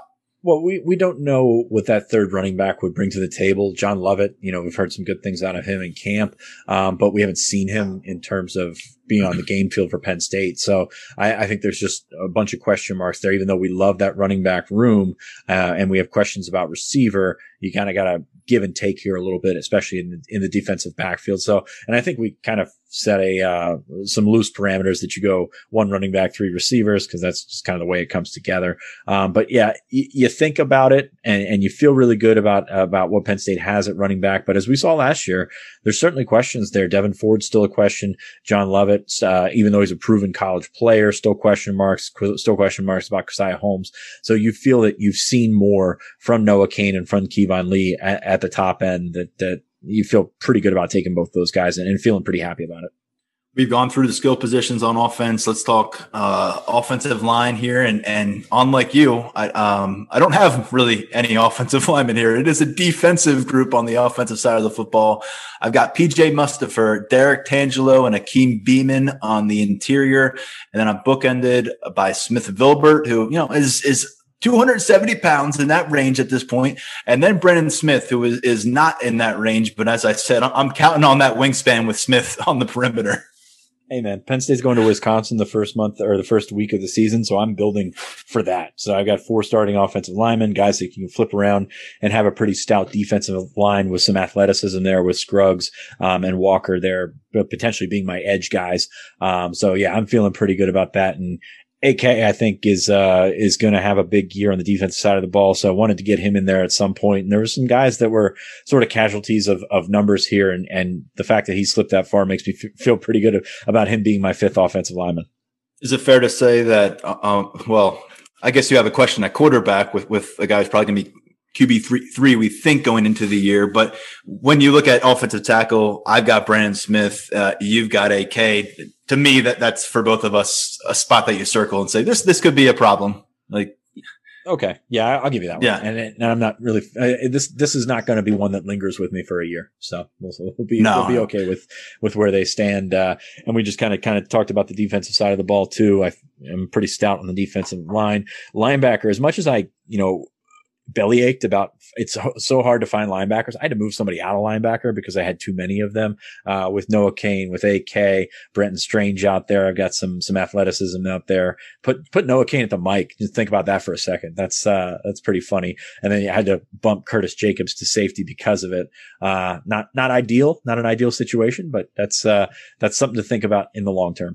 Well, we, we don't know what that third running back would bring to the table. John Lovett, you know, we've heard some good things out of him in camp, um, but we haven't seen him in terms of being on the game field for Penn State. So I, I think there's just a bunch of question marks there, even though we love that running back room, uh, and we have questions about receiver. You kind of got to give and take here a little bit, especially in, in the defensive backfield. So, and I think we kind of set a, uh, some loose parameters that you go one running back, three receivers, because that's just kind of the way it comes together. Um, but yeah, y- you think about it and, and you feel really good about, about what Penn State has at running back. But as we saw last year, there's certainly questions there. Devin Ford's still a question. John Lovett, uh, even though he's a proven college player, still question marks, still question marks about Keziah Holmes. So you feel that you've seen more from Noah Cain and from Keyvon Lee at, at the top end, that, that you feel pretty good about taking both those guys and, and feeling pretty happy about it. We've gone through the skill positions on offense. Let's talk uh, offensive line here. And and unlike you, I um I don't have really any offensive linemen here. It is a defensive group on the offensive side of the football. I've got P J Mustipher, Derek Tangelo, and Akeem Beeman on the interior, and then I'm bookended by Smith Vilbert, who you know is is. two hundred seventy pounds in that range at this point. And then Brennan Smith, who is, is not in that range. But as I said, I'm counting on that wingspan with Smith on the perimeter. Hey man, Penn State's going to Wisconsin the first month or the first week of the season. So I'm building for that. So I've got four starting offensive linemen, guys that can flip around and have a pretty stout defensive line with some athleticism there with Scruggs, um, and Walker there, but potentially being my edge guys. Um, so yeah, I'm feeling pretty good about that. And A K, I think, is, uh, is going to have a big year on the defensive side of the ball. So I wanted to get him in there at some point. And there were some guys that were sort of casualties of, of numbers here. And, and the fact that he slipped that far makes me f- feel pretty good about him being my fifth offensive lineman. Is it fair to say that, uh, um, well, I guess you have a question at quarterback with, with a guy who's probably going to be Q B three, three, we think going into the year. But when you look at offensive tackle, I've got Brandon Smith. Uh, you've got A K. To me, that that's for both of us a spot that you circle and say, this, this could be a problem. Like, okay. Yeah, I'll give you that one. Yeah. And, and I'm not really, uh, this, this is not going to be one that lingers with me for a year. So we'll, we'll be, no. we'll be okay with, with where they stand. Uh, and we just kind of, kind of talked about the defensive side of the ball too. I am pretty stout on the defensive line. Linebacker, as much as I, you know, belly ached about it's so hard to find linebackers. I had to move somebody out of linebacker because I had too many of them. Uh, with Noah Cain, with A K, Brenton Strange out there. I've got some, some athleticism out there. Put, put Noah Cain at the mic. Just think about that for a second. That's, uh, that's pretty funny. And then you had to bump Curtis Jacobs to safety because of it. Uh, not, not ideal, not an ideal situation, but that's, uh, that's something to think about in the long term.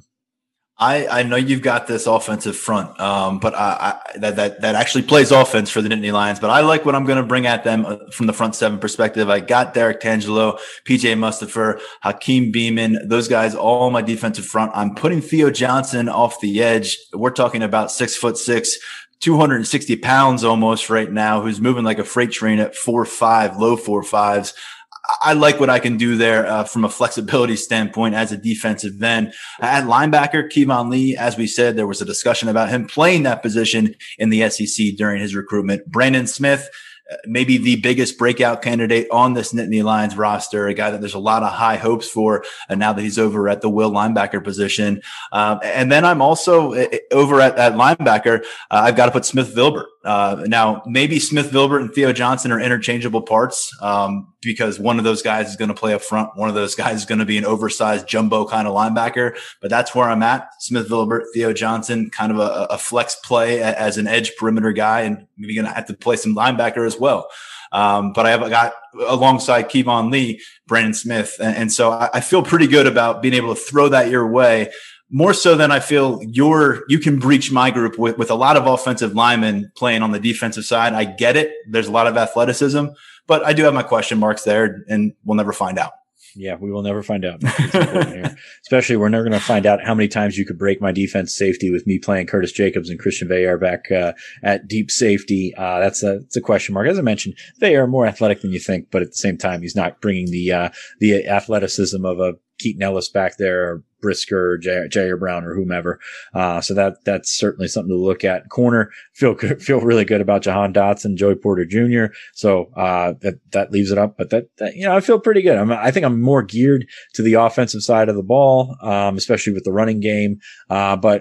I, I know you've got this offensive front, um, but I, I, that, that, that actually plays offense for the Nittany Lions, but I like what I'm going to bring at them from the front seven perspective. I got Derek Tangelo, P J Mustipher, Hakeem Beeman, those guys all on my defensive front. I'm putting Theo Johnson off the edge. We're talking about six foot six, two hundred sixty pounds almost right now, who's moving like a freight train at four, five, low four fives. I like what I can do there uh, from a flexibility standpoint as a defensive end. At linebacker, Keyvon Lee, as we said, there was a discussion about him playing that position in the S E C during his recruitment. Brandon Smith, uh, maybe the biggest breakout candidate on this Nittany Lions roster, a guy that there's a lot of high hopes for, and now that he's over at the will linebacker position. Um, and then I'm also uh, over at, at linebacker. Uh, I've got to put Smith Vilbert. Uh, now, maybe Smith Vilbert and Theo Johnson are interchangeable parts, um, because one of those guys is going to play up front. One of those guys is going to be an oversized jumbo kind of linebacker, but that's where I'm at. Smith Vilbert, Theo Johnson, kind of a, a flex play as an edge perimeter guy, and maybe going to have to play some linebacker as well. Um, but I have got alongside Keyvon Lee, Brandon Smith. And, and so I, I feel pretty good about being able to throw that your way. More so than I feel you're, you can breach my group with, with a lot of offensive linemen playing on the defensive side. I get it. There's a lot of athleticism, but I do have my question marks there, and we'll never find out. Yeah, we will never find out. Here. Especially, we're never going to find out how many times you could break my defense safety with me playing Curtis Jacobs and Christian Veilleux back uh, at deep safety. Uh, that's a, that's a question mark. As I mentioned, Veilleux more athletic than you think, but at the same time, he's not bringing the uh, the athleticism of a Keaton Ellis back there, or Brisker, or J- Jair Brown, or whomever. Uh, so that, that's certainly something to look at. Corner, feel good, feel really good about Jahan Dotson, Joey Porter Junior So, uh, that, that leaves it up, but that, that, you know, I feel pretty good. I'm, I think I'm more geared to the offensive side of the ball, um, especially with the running game. Uh, but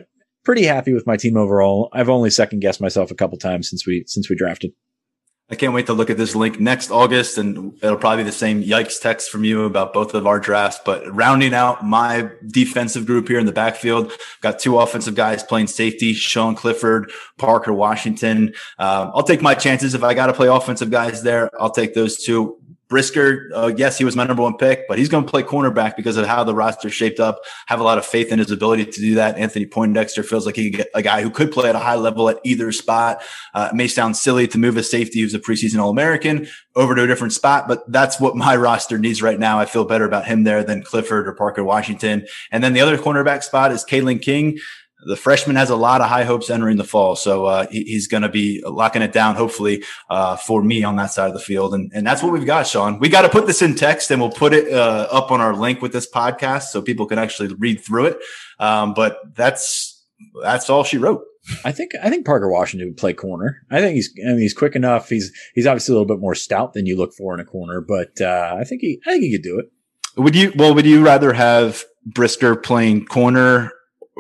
pretty happy with my team overall. I've only second guessed myself a couple times since we since we drafted. I can't wait to look at this link next August, and it'll probably be the same yikes text from you about both of our drafts. But rounding out my defensive group here in the backfield, got two offensive guys playing safety, Sean Clifford, Parker Washington. Um, I'll take my chances. If I got to play offensive guys there, I'll take those two. Brisker, uh, yes, he was my number one pick, but he's going to play cornerback because of how the roster shaped up. Have a lot of faith in his ability to do that. Anthony Poindexter feels like he could get a guy who could play at a high level at either spot. Uh, it may sound silly to move a safety who's a preseason All-American over to a different spot, but that's what my roster needs right now. I feel better about him there than Clifford or Parker Washington. And then the other cornerback spot is Kalen King. The freshman has a lot of high hopes entering the fall. So, uh, he, he's going to be locking it down, hopefully, uh, for me on that side of the field. And, and that's what we've got, Sean. We got to put this in text and we'll put it, uh, up on our link with this podcast so people can actually read through it. Um, but that's, that's all she wrote. I think, I think Parker Washington would play corner. I think he's, I mean, he's quick enough. He's, he's obviously a little bit more stout than you look for in a corner, but, uh, I think he, I think he could do it. Would you, well, would you rather have Brisker playing corner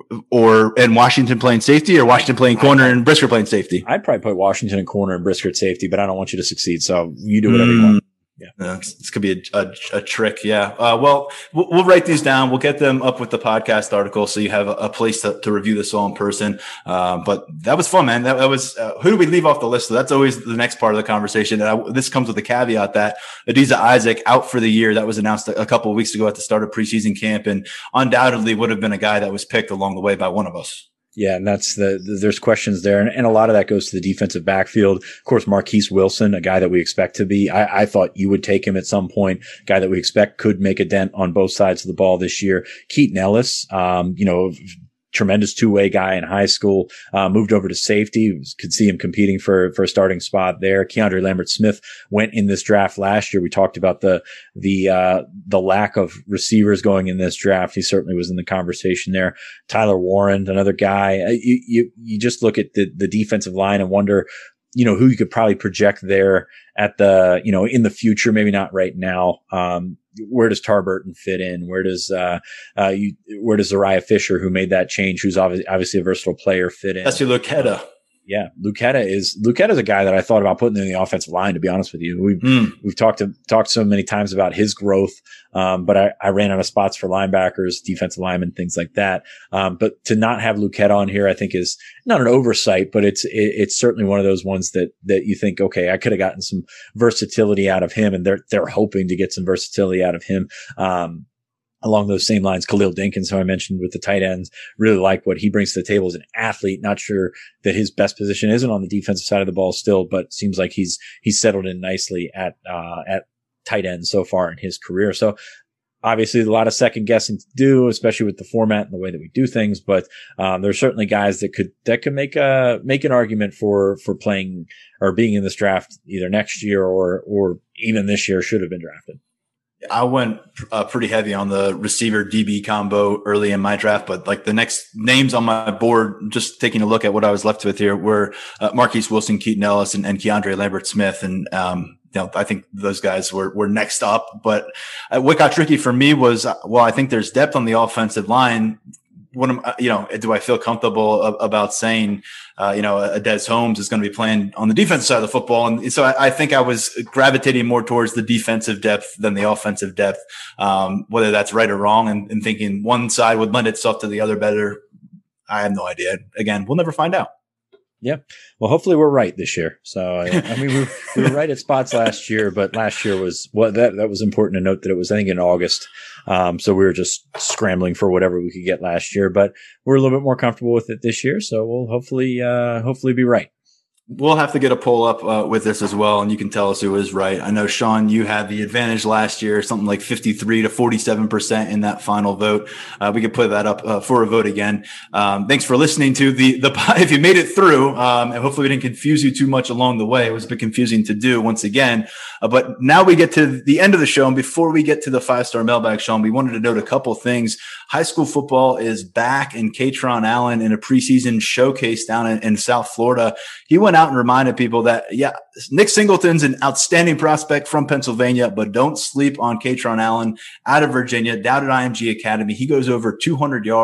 or and Washington playing safety, or Washington playing corner and Brisker playing safety? I'd probably put Washington in corner and Brisker at safety, but I don't want you to succeed. So you do whatever mm. you want. Yeah, uh, this could be a, a, a trick. Yeah. Uh, well, well, we'll write these down. We'll get them up with the podcast article so you have a, a place to, to review this all in person. Uh, but that was fun, man. That, that was uh, who do we leave off the list? So that's always the next part of the conversation. And I, this comes with the caveat that Adisa Isaac out for the year. That was announced a, a couple of weeks ago at the start of preseason camp, and undoubtedly would have been a guy that was picked along the way by one of us. Yeah, and that's the, the there's questions there, and, and a lot of that goes to the defensive backfield. Of course, Marquise Wilson, a guy that we expect to be. I, I thought you would take him at some point. Guy that we expect could make a dent on both sides of the ball this year. Keaton Ellis, um, you know, tremendous two-way guy in high school, uh, moved over to safety. Could see him competing for, for a starting spot there. Keandre Lambert-Smith went in this draft last year. We talked about the, the, uh, the lack of receivers going in this draft. He certainly was in the conversation there. Tyler Warren, another guy. You, you, you just look at the, the defensive line and wonder, you know, who you could probably project there at the, you know, in the future, maybe not right now. Um, where does Tarburton fit in? Where does, uh, uh, you, where does Zariah Fisher, who made that change, who's obviously, obviously a versatile player, fit in? That's your Lucetta. Yeah. Lucetta is, Lucetta is a guy that I thought about putting in the offensive line, to be honest with you. We've, mm. we've talked to, talked so many times about his growth. Um, but I, I ran out of spots for linebackers, defensive linemen, things like that. Um, but to not have Lucetta on here, I think is not an oversight, but it's, it, it's certainly one of those ones that, that you think, okay, I could have gotten some versatility out of him, and they're, they're hoping to get some versatility out of him. Um, Along those same lines, Khalil Dinkins, who I mentioned with the tight ends, really like what he brings to the table as an athlete. Not sure that his best position isn't on the defensive side of the ball still, but seems like he's, he's settled in nicely at, uh, at tight end so far in his career. So obviously a lot of second guessing to do, especially with the format and the way that we do things. But, um, there's certainly guys that could, that could make a, make an argument for, for playing or being in this draft either next year or, or even this year should have been drafted. I went uh, pretty heavy on the receiver D B combo early in my draft, but like the next names on my board, just taking a look at what I was left with here, were uh, Marquise Wilson, Keaton Ellis, and, and Keandre Lambert-Smith. And, um, you know, I think those guys were, were next up. But uh, what got tricky for me was, uh, well, I think there's depth on the offensive line. What am, you know, do I feel comfortable about saying, uh, you know, a Des Holmes is going to be playing on the defensive side of the football? And so I, I think I was gravitating more towards the defensive depth than the offensive depth, um, whether that's right or wrong, and, and thinking one side would lend itself to the other better. I have no idea. Again, we'll never find out. Yeah. Well, hopefully we're right this year. So, I, I mean, we, we were right at spots last year, but last year was what well, that, that was important to note that it was, I think, in August. Um, so we were just scrambling for whatever we could get last year, but we're a little bit more comfortable with it this year. So we'll hopefully, uh, hopefully be right. We'll have to get a poll up uh, with this as well, and you can tell us who is right. I know, Sean, you had the advantage last year, something like fifty-three to forty-seven percent in that final vote. Uh, we could put that up uh, for a vote again. Um, thanks for listening to the, the, if you made it through, um, and hopefully we didn't confuse you too much along the way. It was a bit confusing to do once again. Uh, but now we get to the end of the show. And before we get to the five-star mailbag, Sean, we wanted to note a couple things. High school football is back, and Katron Allen in a preseason showcase down in, in South Florida. He went out and reminded people that, yeah, Nick Singleton's an outstanding prospect from Pennsylvania, but don't sleep on Katron Allen out of Virginia, down at I M G Academy. He goes over two hundred yards,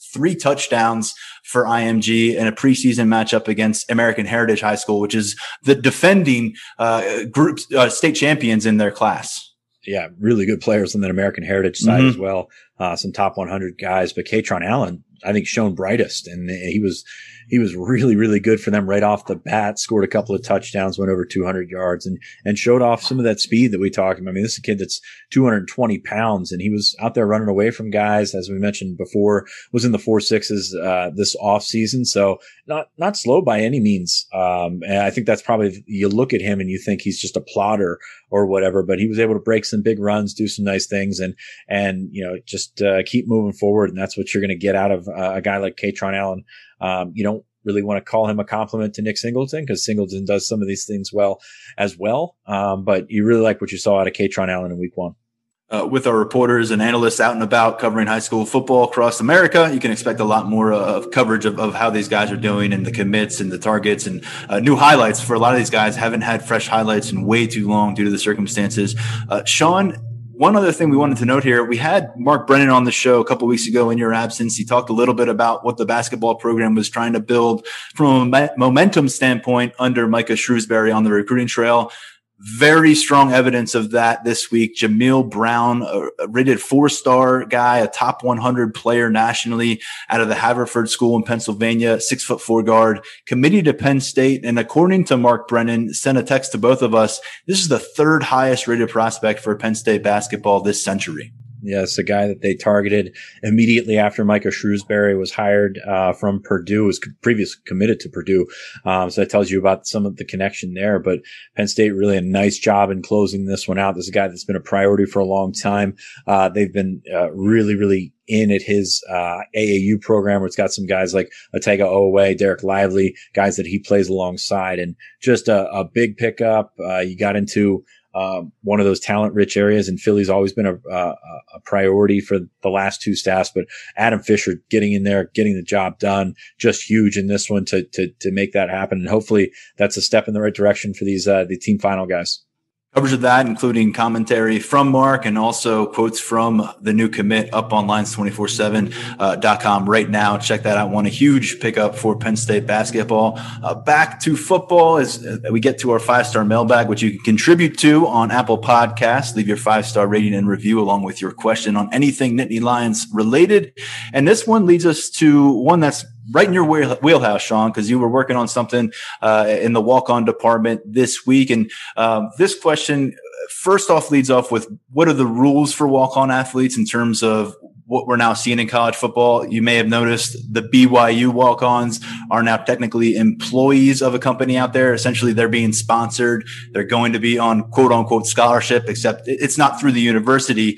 three touchdowns for I M G in a preseason matchup against American Heritage High School, which is the defending uh, group uh, state champions in their class. Yeah, really good players on that American Heritage side mm-hmm. as well. Uh, some top one hundred guys, but Katron Allen, I think, shone brightest, and he was he was really, really good for them right off the bat. Scored a couple of touchdowns, went over two hundred yards, and and showed off some of that speed that we talked about. I mean, this is a kid that's two hundred twenty pounds, and he was out there running away from guys, as we mentioned before. Was in the four sixes uh, this off season, so not not slow by any means. Um, and I think that's probably, you look at him and you think he's just a plotter or whatever, but he was able to break some big runs, do some nice things, and and you know just uh, keep moving forward. And that's what you're going to get out of uh, a guy like Katron Allen. Um, you don't really want to call him a compliment to Nick Singleton, because Singleton does some of these things well as well. Um, but you really like what you saw out of Katron Allen in week one. Uh, with our reporters and analysts out and about covering high school football across America, you can expect a lot more uh, of coverage of, of how these guys are doing and the commits and the targets and uh, new highlights for a lot of these guys. Haven't had fresh highlights in way too long due to the circumstances. Uh, Sean, one other thing we wanted to note here, we had Mark Brennan on the show a couple of weeks ago in your absence. He talked a little bit about what the basketball program was trying to build from a momentum standpoint under Micah Shrewsbury on the recruiting trail. Very strong evidence of that this week. Jameel Brown, a rated four-star guy, a top one hundred player nationally out of the Haverford School in Pennsylvania, six foot four guard, committed to Penn State. And according to Mark Brennan, sent a text to both of us, this is the third highest rated prospect for Penn State basketball this century. Yes, a guy that they targeted immediately after Micah Shrewsbury was hired uh, from Purdue, was previously committed to Purdue. Um, so that tells you about some of the connection there. But Penn State really a nice job in closing this one out. This is a guy that's been a priority for a long time. Uh, they've been uh, really, really in at his uh, A A U program, where it's got some guys like Otega Oway, Derek Lively, guys that he plays alongside, and just a, a big pickup. Uh, you got into Uh, one of those talent-rich areas, and Philly's always been a, a, a priority for the last two staffs. But Adam Fisher getting in there, getting the job done, just huge in this one to to to make that happen. And hopefully that's a step in the right direction for these uh, the team final guys. Coverage of that, including commentary from Mark and also quotes from the new commit up on lines two four seven dot com right now. Check that out. One, a huge pickup for Penn State basketball. Uh, back to football as we get to our five-star mailbag, which you can contribute to on Apple Podcasts. Leave your five-star rating and review along with your question on anything Nittany Lions related. And this one leads us to one that's right in your wheelhouse, Sean, because you were working on something uh, in the walk-on department this week. And um, this question, first off, leads off with, what are the rules for walk-on athletes in terms of what we're now seeing in college football? You may have noticed the B Y U walk-ons are now technically employees of a company out there. Essentially, they're being sponsored. They're going to be on quote-unquote scholarship, except it's not through the university.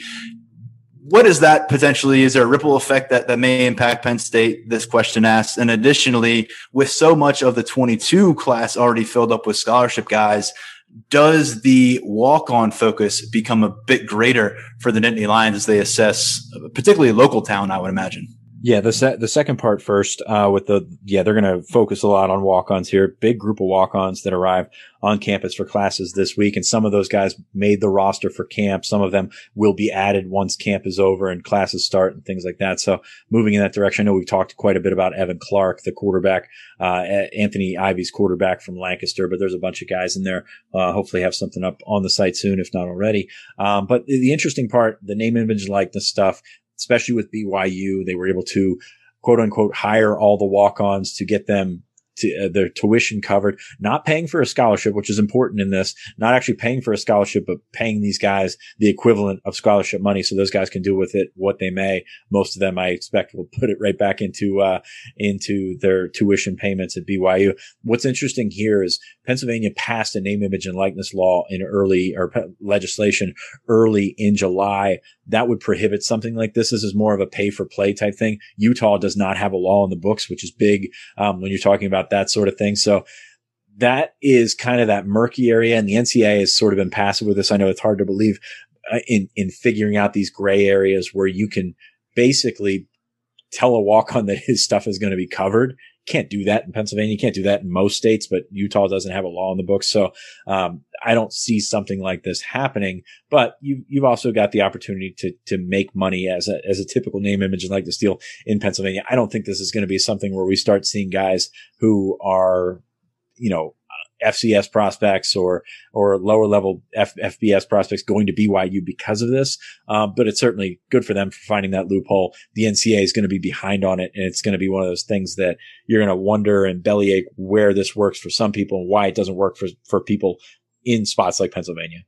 What is that potentially? Is there a ripple effect that, that may impact Penn State? This question asks. And additionally, with so much of the twenty-two class already filled up with scholarship guys, does the walk-on focus become a bit greater for the Nittany Lions as they assess, particularly local talent, I would imagine? Yeah, the se- the second part first, uh, with the, yeah, they're going to focus a lot on walk-ons here. Big group of walk-ons that arrive on campus for classes this week. And some of those guys made the roster for camp. Some of them will be added once camp is over and classes start and things like that. So moving in that direction, I know we've talked quite a bit about Evan Clark, the quarterback, uh, Anthony Ivy's quarterback from Lancaster, but there's a bunch of guys in there. Uh, hopefully have something up on the site soon, if not already. Um, but the interesting part, the name, image, likeness stuff, especially with B Y U, they were able to quote unquote hire all the walk-ons to get them to, uh, their tuition covered, not paying for a scholarship, which is important in this, not actually paying for a scholarship, but paying these guys the equivalent of scholarship money. So those guys can do with it what they may. Most of them, I expect, will put it right back into, uh, into their tuition payments at B Y U. What's interesting here is Pennsylvania passed a name, image, and likeness law in early, or pe- legislation early in July. That would prohibit something like this. This is more of a pay for play type thing. Utah does not have a law in the books, which is big, um, when you're talking about that sort of thing. So that is kind of that murky area. And the N C double A has sort of been passive with this. I know it's hard to believe uh, in, in figuring out these gray areas where you can basically tell a walk-on that his stuff is going to be covered, can't do that in Pennsylvania. You can't do that in most states, but Utah doesn't have a law in the books. So, um, I don't see something like this happening, but you, you've also got the opportunity to, to make money as a, as a typical name, image, and likeness deal in Pennsylvania. I don't think this is going to be something where we start seeing guys who are, you know, F C S prospects or, or lower level F, FBS prospects going to B Y U because of this. Um, but it's certainly good for them for finding that loophole. The N C A A is going to be behind on it. And it's going to be one of those things that you're going to wonder and bellyache where this works for some people and why it doesn't work for, for people in spots like Pennsylvania.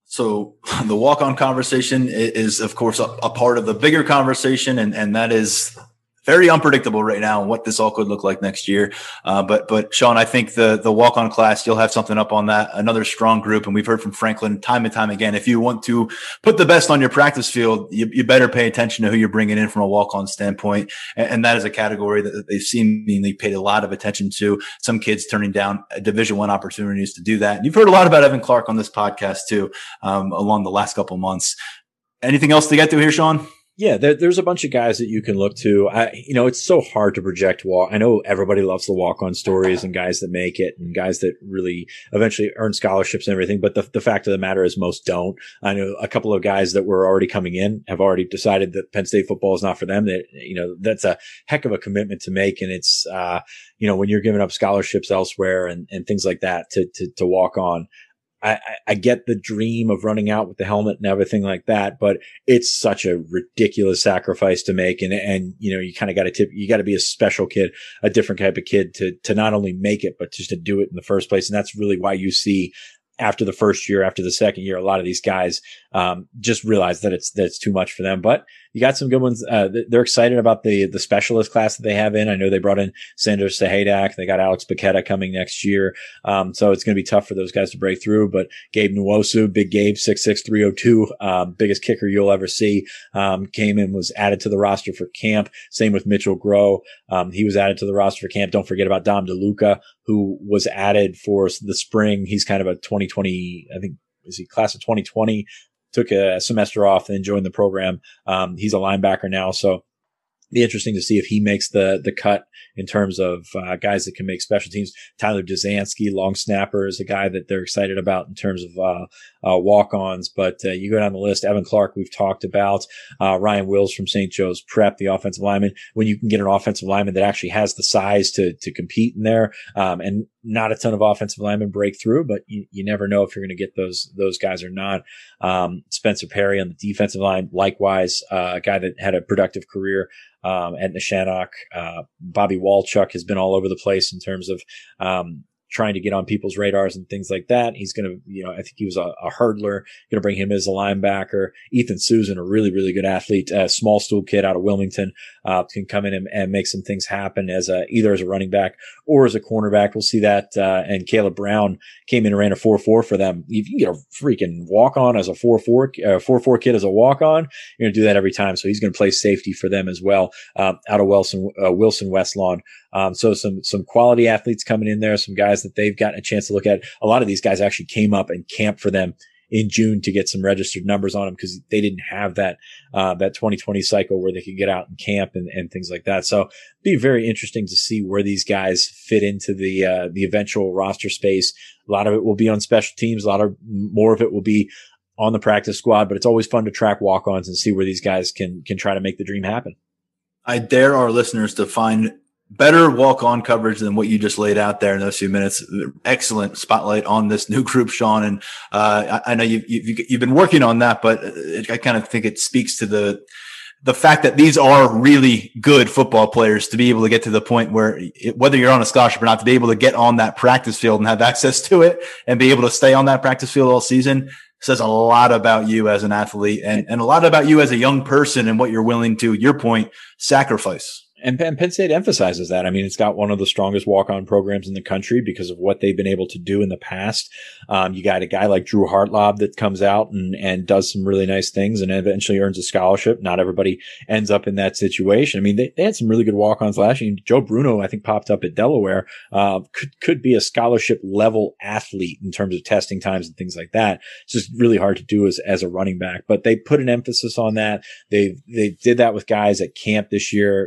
So the walk-on conversation is, of course, a, a part of the bigger conversation. And, and that is very unpredictable right now and what this all could look like next year. Uh, but, but Sean, I think the, the walk-on class, you'll have something up on that, another strong group. And we've heard from Franklin time and time again, if you want to put the best on your practice field, you, you better pay attention to who you're bringing in from a walk-on standpoint. And, and that is a category that they've seemingly paid a lot of attention to. Some kids turning down Division One opportunities to do that. And you've heard a lot about Evan Clark on this podcast too, um, along the last couple of months. Anything else to get to here, Sean? Yeah, there, there's a bunch of guys that you can look to. I, you know, it's so hard to project walk. I know everybody loves the walk-on stories and guys that make it and guys that really eventually earn scholarships and everything. But the, the fact of the matter is most don't. I know a couple of guys that were already coming in have already decided that Penn State football is not for them. That, you know, that's a heck of a commitment to make. And it's, uh, you know, when you're giving up scholarships elsewhere and, and things like that to, to, to walk on. I, I get the dream of running out with the helmet and everything like that, but it's such a ridiculous sacrifice to make. And, and, you know, you kind of got to tip, you got to be a special kid, a different type of kid to, to not only make it, but just to do it in the first place. And that's really why you see after the first year, after the second year, a lot of these guys, um, just realize that it's, that it's too much for them. But you got some good ones. Uh, they're excited about the, the specialist class that they have in. I know they brought in Sanders Sahadak. They got Alex Paqueta coming next year. Um, so it's going to be tough for those guys to break through, but Gabe Nwosu, big Gabe, six six, three oh two, um, biggest kicker you'll ever see, um, came in, was added to the roster for camp. Same with Mitchell Groh. Um, he was added to the roster for camp. Don't forget about Dom DeLuca, who was added for the spring. He's kind of a twenty twenty, I think, is he class of twenty twenty? Took a semester off and joined the program. Um, he's a linebacker now. So be interesting to see if he makes the, the cut in terms of, uh, guys that can make special teams. Tyler Dzansky, long snapper, is a guy that they're excited about in terms of, uh, uh, walk-ons. But, uh, you go down the list, Evan Clark, we've talked about, uh, Ryan Wills from Saint Joe's Prep, the offensive lineman. When you can get an offensive lineman that actually has the size to, to compete in there, um, and not a ton of offensive linemen break through, but you, you never know if you're going to get those, those guys or not. Um, Spencer Perry on the defensive line, likewise, uh, a guy that had a productive career, um, at Neshannock. Uh, Bobby Walchuk has been all over the place in terms of, um, trying to get on people's radars and things like that. He's going to, you know, I think he was a, a hurdler, going to bring him as a linebacker. Ethan Susan, a really, really good athlete, a small stool kid out of Wilmington, uh, can come in and, and make some things happen as a, either as a running back or as a cornerback. We'll see that. Uh, and Caleb Brown came in and ran a four four for them. If you can get a freaking walk on as a four four, uh, four four kid as a walk on, you're going to do that every time. So he's going to play safety for them as well, um, out of Wilson, uh, Wilson West Lawn. Um, so some, some quality athletes coming in there, some guys that they've gotten a chance to look at. A lot of these guys actually came up and camped for them in June to get some registered numbers on them because they didn't have that, uh, that twenty twenty cycle where they could get out and camp and, and things like that. So it'd be very interesting to see where these guys fit into the, uh, the eventual roster space. A lot of it will be on special teams. A lot of more of it will be on the practice squad, but it's always fun to track walk-ons and see where these guys can, can try to make the dream happen. I dare our listeners to find better walk-on coverage than what you just laid out there in those few minutes. Excellent spotlight on this new group, Sean. And uh, I, I know you've, you've, you've been working on that, but it, I kind of think it speaks to the the fact that these are really good football players to be able to get to the point where it, whether you're on a scholarship or not, to be able to get on that practice field and have access to it and be able to stay on that practice field all season says a lot about you as an athlete and, and a lot about you as a young person and what you're willing to, your point, sacrifice. And Penn State emphasizes that. I mean, it's got one of the strongest walk-on programs in the country because of what they've been able to do in the past. Um, you got a guy like Drew Hartlob that comes out and, and does some really nice things and eventually earns a scholarship. Not everybody ends up in that situation. I mean, they, they had some really good walk-ons last year. Joe Bruno, I think, popped up at Delaware, uh, could, could be a scholarship level athlete in terms of testing times and things like that. It's just really hard to do as, as a running back, but they put an emphasis on that. They, they did that with guys at camp this year. Uh,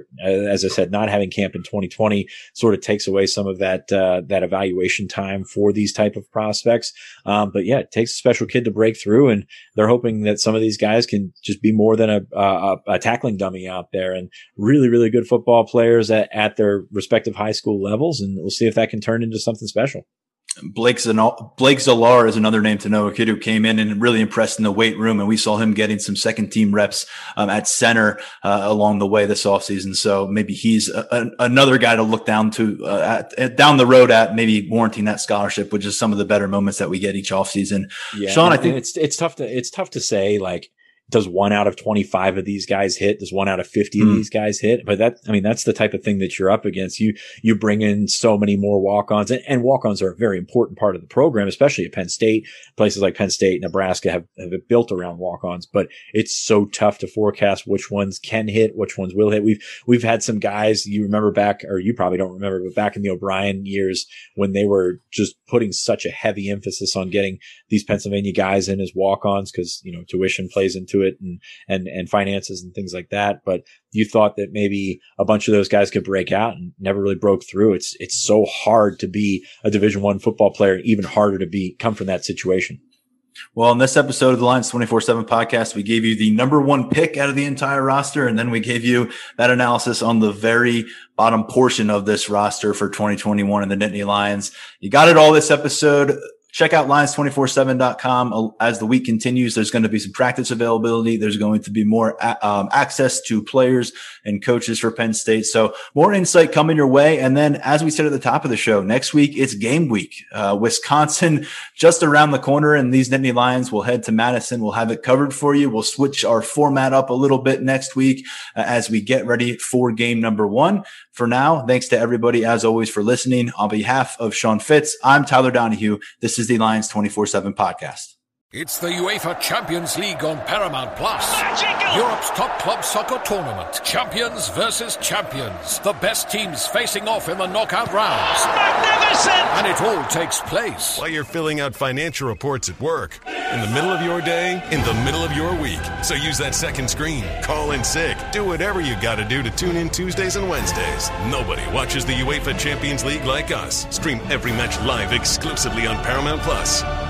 as I said, not having camp in twenty twenty sort of takes away some of that, uh, that evaluation time for these type of prospects. Um, but yeah, it takes a special kid to break through, and they're hoping that some of these guys can just be more than a, a, a tackling dummy out there, and really, really good football players at, at their respective high school levels. And we'll see if that can turn into something special. Blake Zan- Blake Zallar is another name to know, a kid who came in and really impressed in the weight room, and we saw him getting some second team reps um, at center uh, along the way this offseason. So maybe he's a, a, another guy to look down to uh, at, down the road at, maybe warranting that scholarship, which is some of the better moments that we get each offseason. Yeah, Sean, and, I think it's it's tough to it's tough to say, like, does one out of twenty-five of these guys hit? Does one out of fifty mm. of these guys hit? But that, I mean, that's the type of thing that you're up against. You, you bring in so many more walk-ons, and, and walk-ons are a very important part of the program, especially at Penn State. Places like Penn State, Nebraska have, have it built around walk-ons, but it's so tough to forecast which ones can hit, which ones will hit. We've, we've had some guys, you remember back, or you probably don't remember, but back in the O'Brien years when they were just putting such a heavy emphasis on getting these Pennsylvania guys in as walk-ons, because, you know, tuition plays into it, and, and and and finances and things like that. But you thought that maybe a bunch of those guys could break out, and never really broke through. It's it's so hard to be a Division One football player, even harder to be come from that situation. Well, in this episode of the Lions twenty-four seven podcast, we gave you the number one pick out of the entire roster, and then we gave you that analysis on the very bottom portion of this roster for twenty twenty-one in the Nittany Lions. You got it all this episode. Check out lions two four seven dot com. As the week continues, there's going to be some practice availability. There's going to be more um, access to players and coaches for Penn State. So more insight coming your way. And then, as we said at the top of the show, next week, it's game week. Uh, Wisconsin just around the corner, and these Nittany Lions will head to Madison. We'll have it covered for you. We'll switch our format up a little bit next week uh, as we get ready for game number one. For now, thanks to everybody, as always, for listening. On behalf of Sean Fitz, I'm Tyler Donahue. This is the Lions twenty-four seven podcast. It's the UEFA Champions League on Paramount Plus. Magical. Europe's top club soccer tournament. Champions versus champions. The best teams facing off in the knockout rounds. Magnificent! And it all takes place while you're filling out financial reports at work, in the middle of your day, in the middle of your week. So use that second screen. Call in sick. Do whatever you got to do to tune in Tuesdays and Wednesdays. Nobody watches the UEFA Champions League like us. Stream every match live exclusively on Paramount Plus.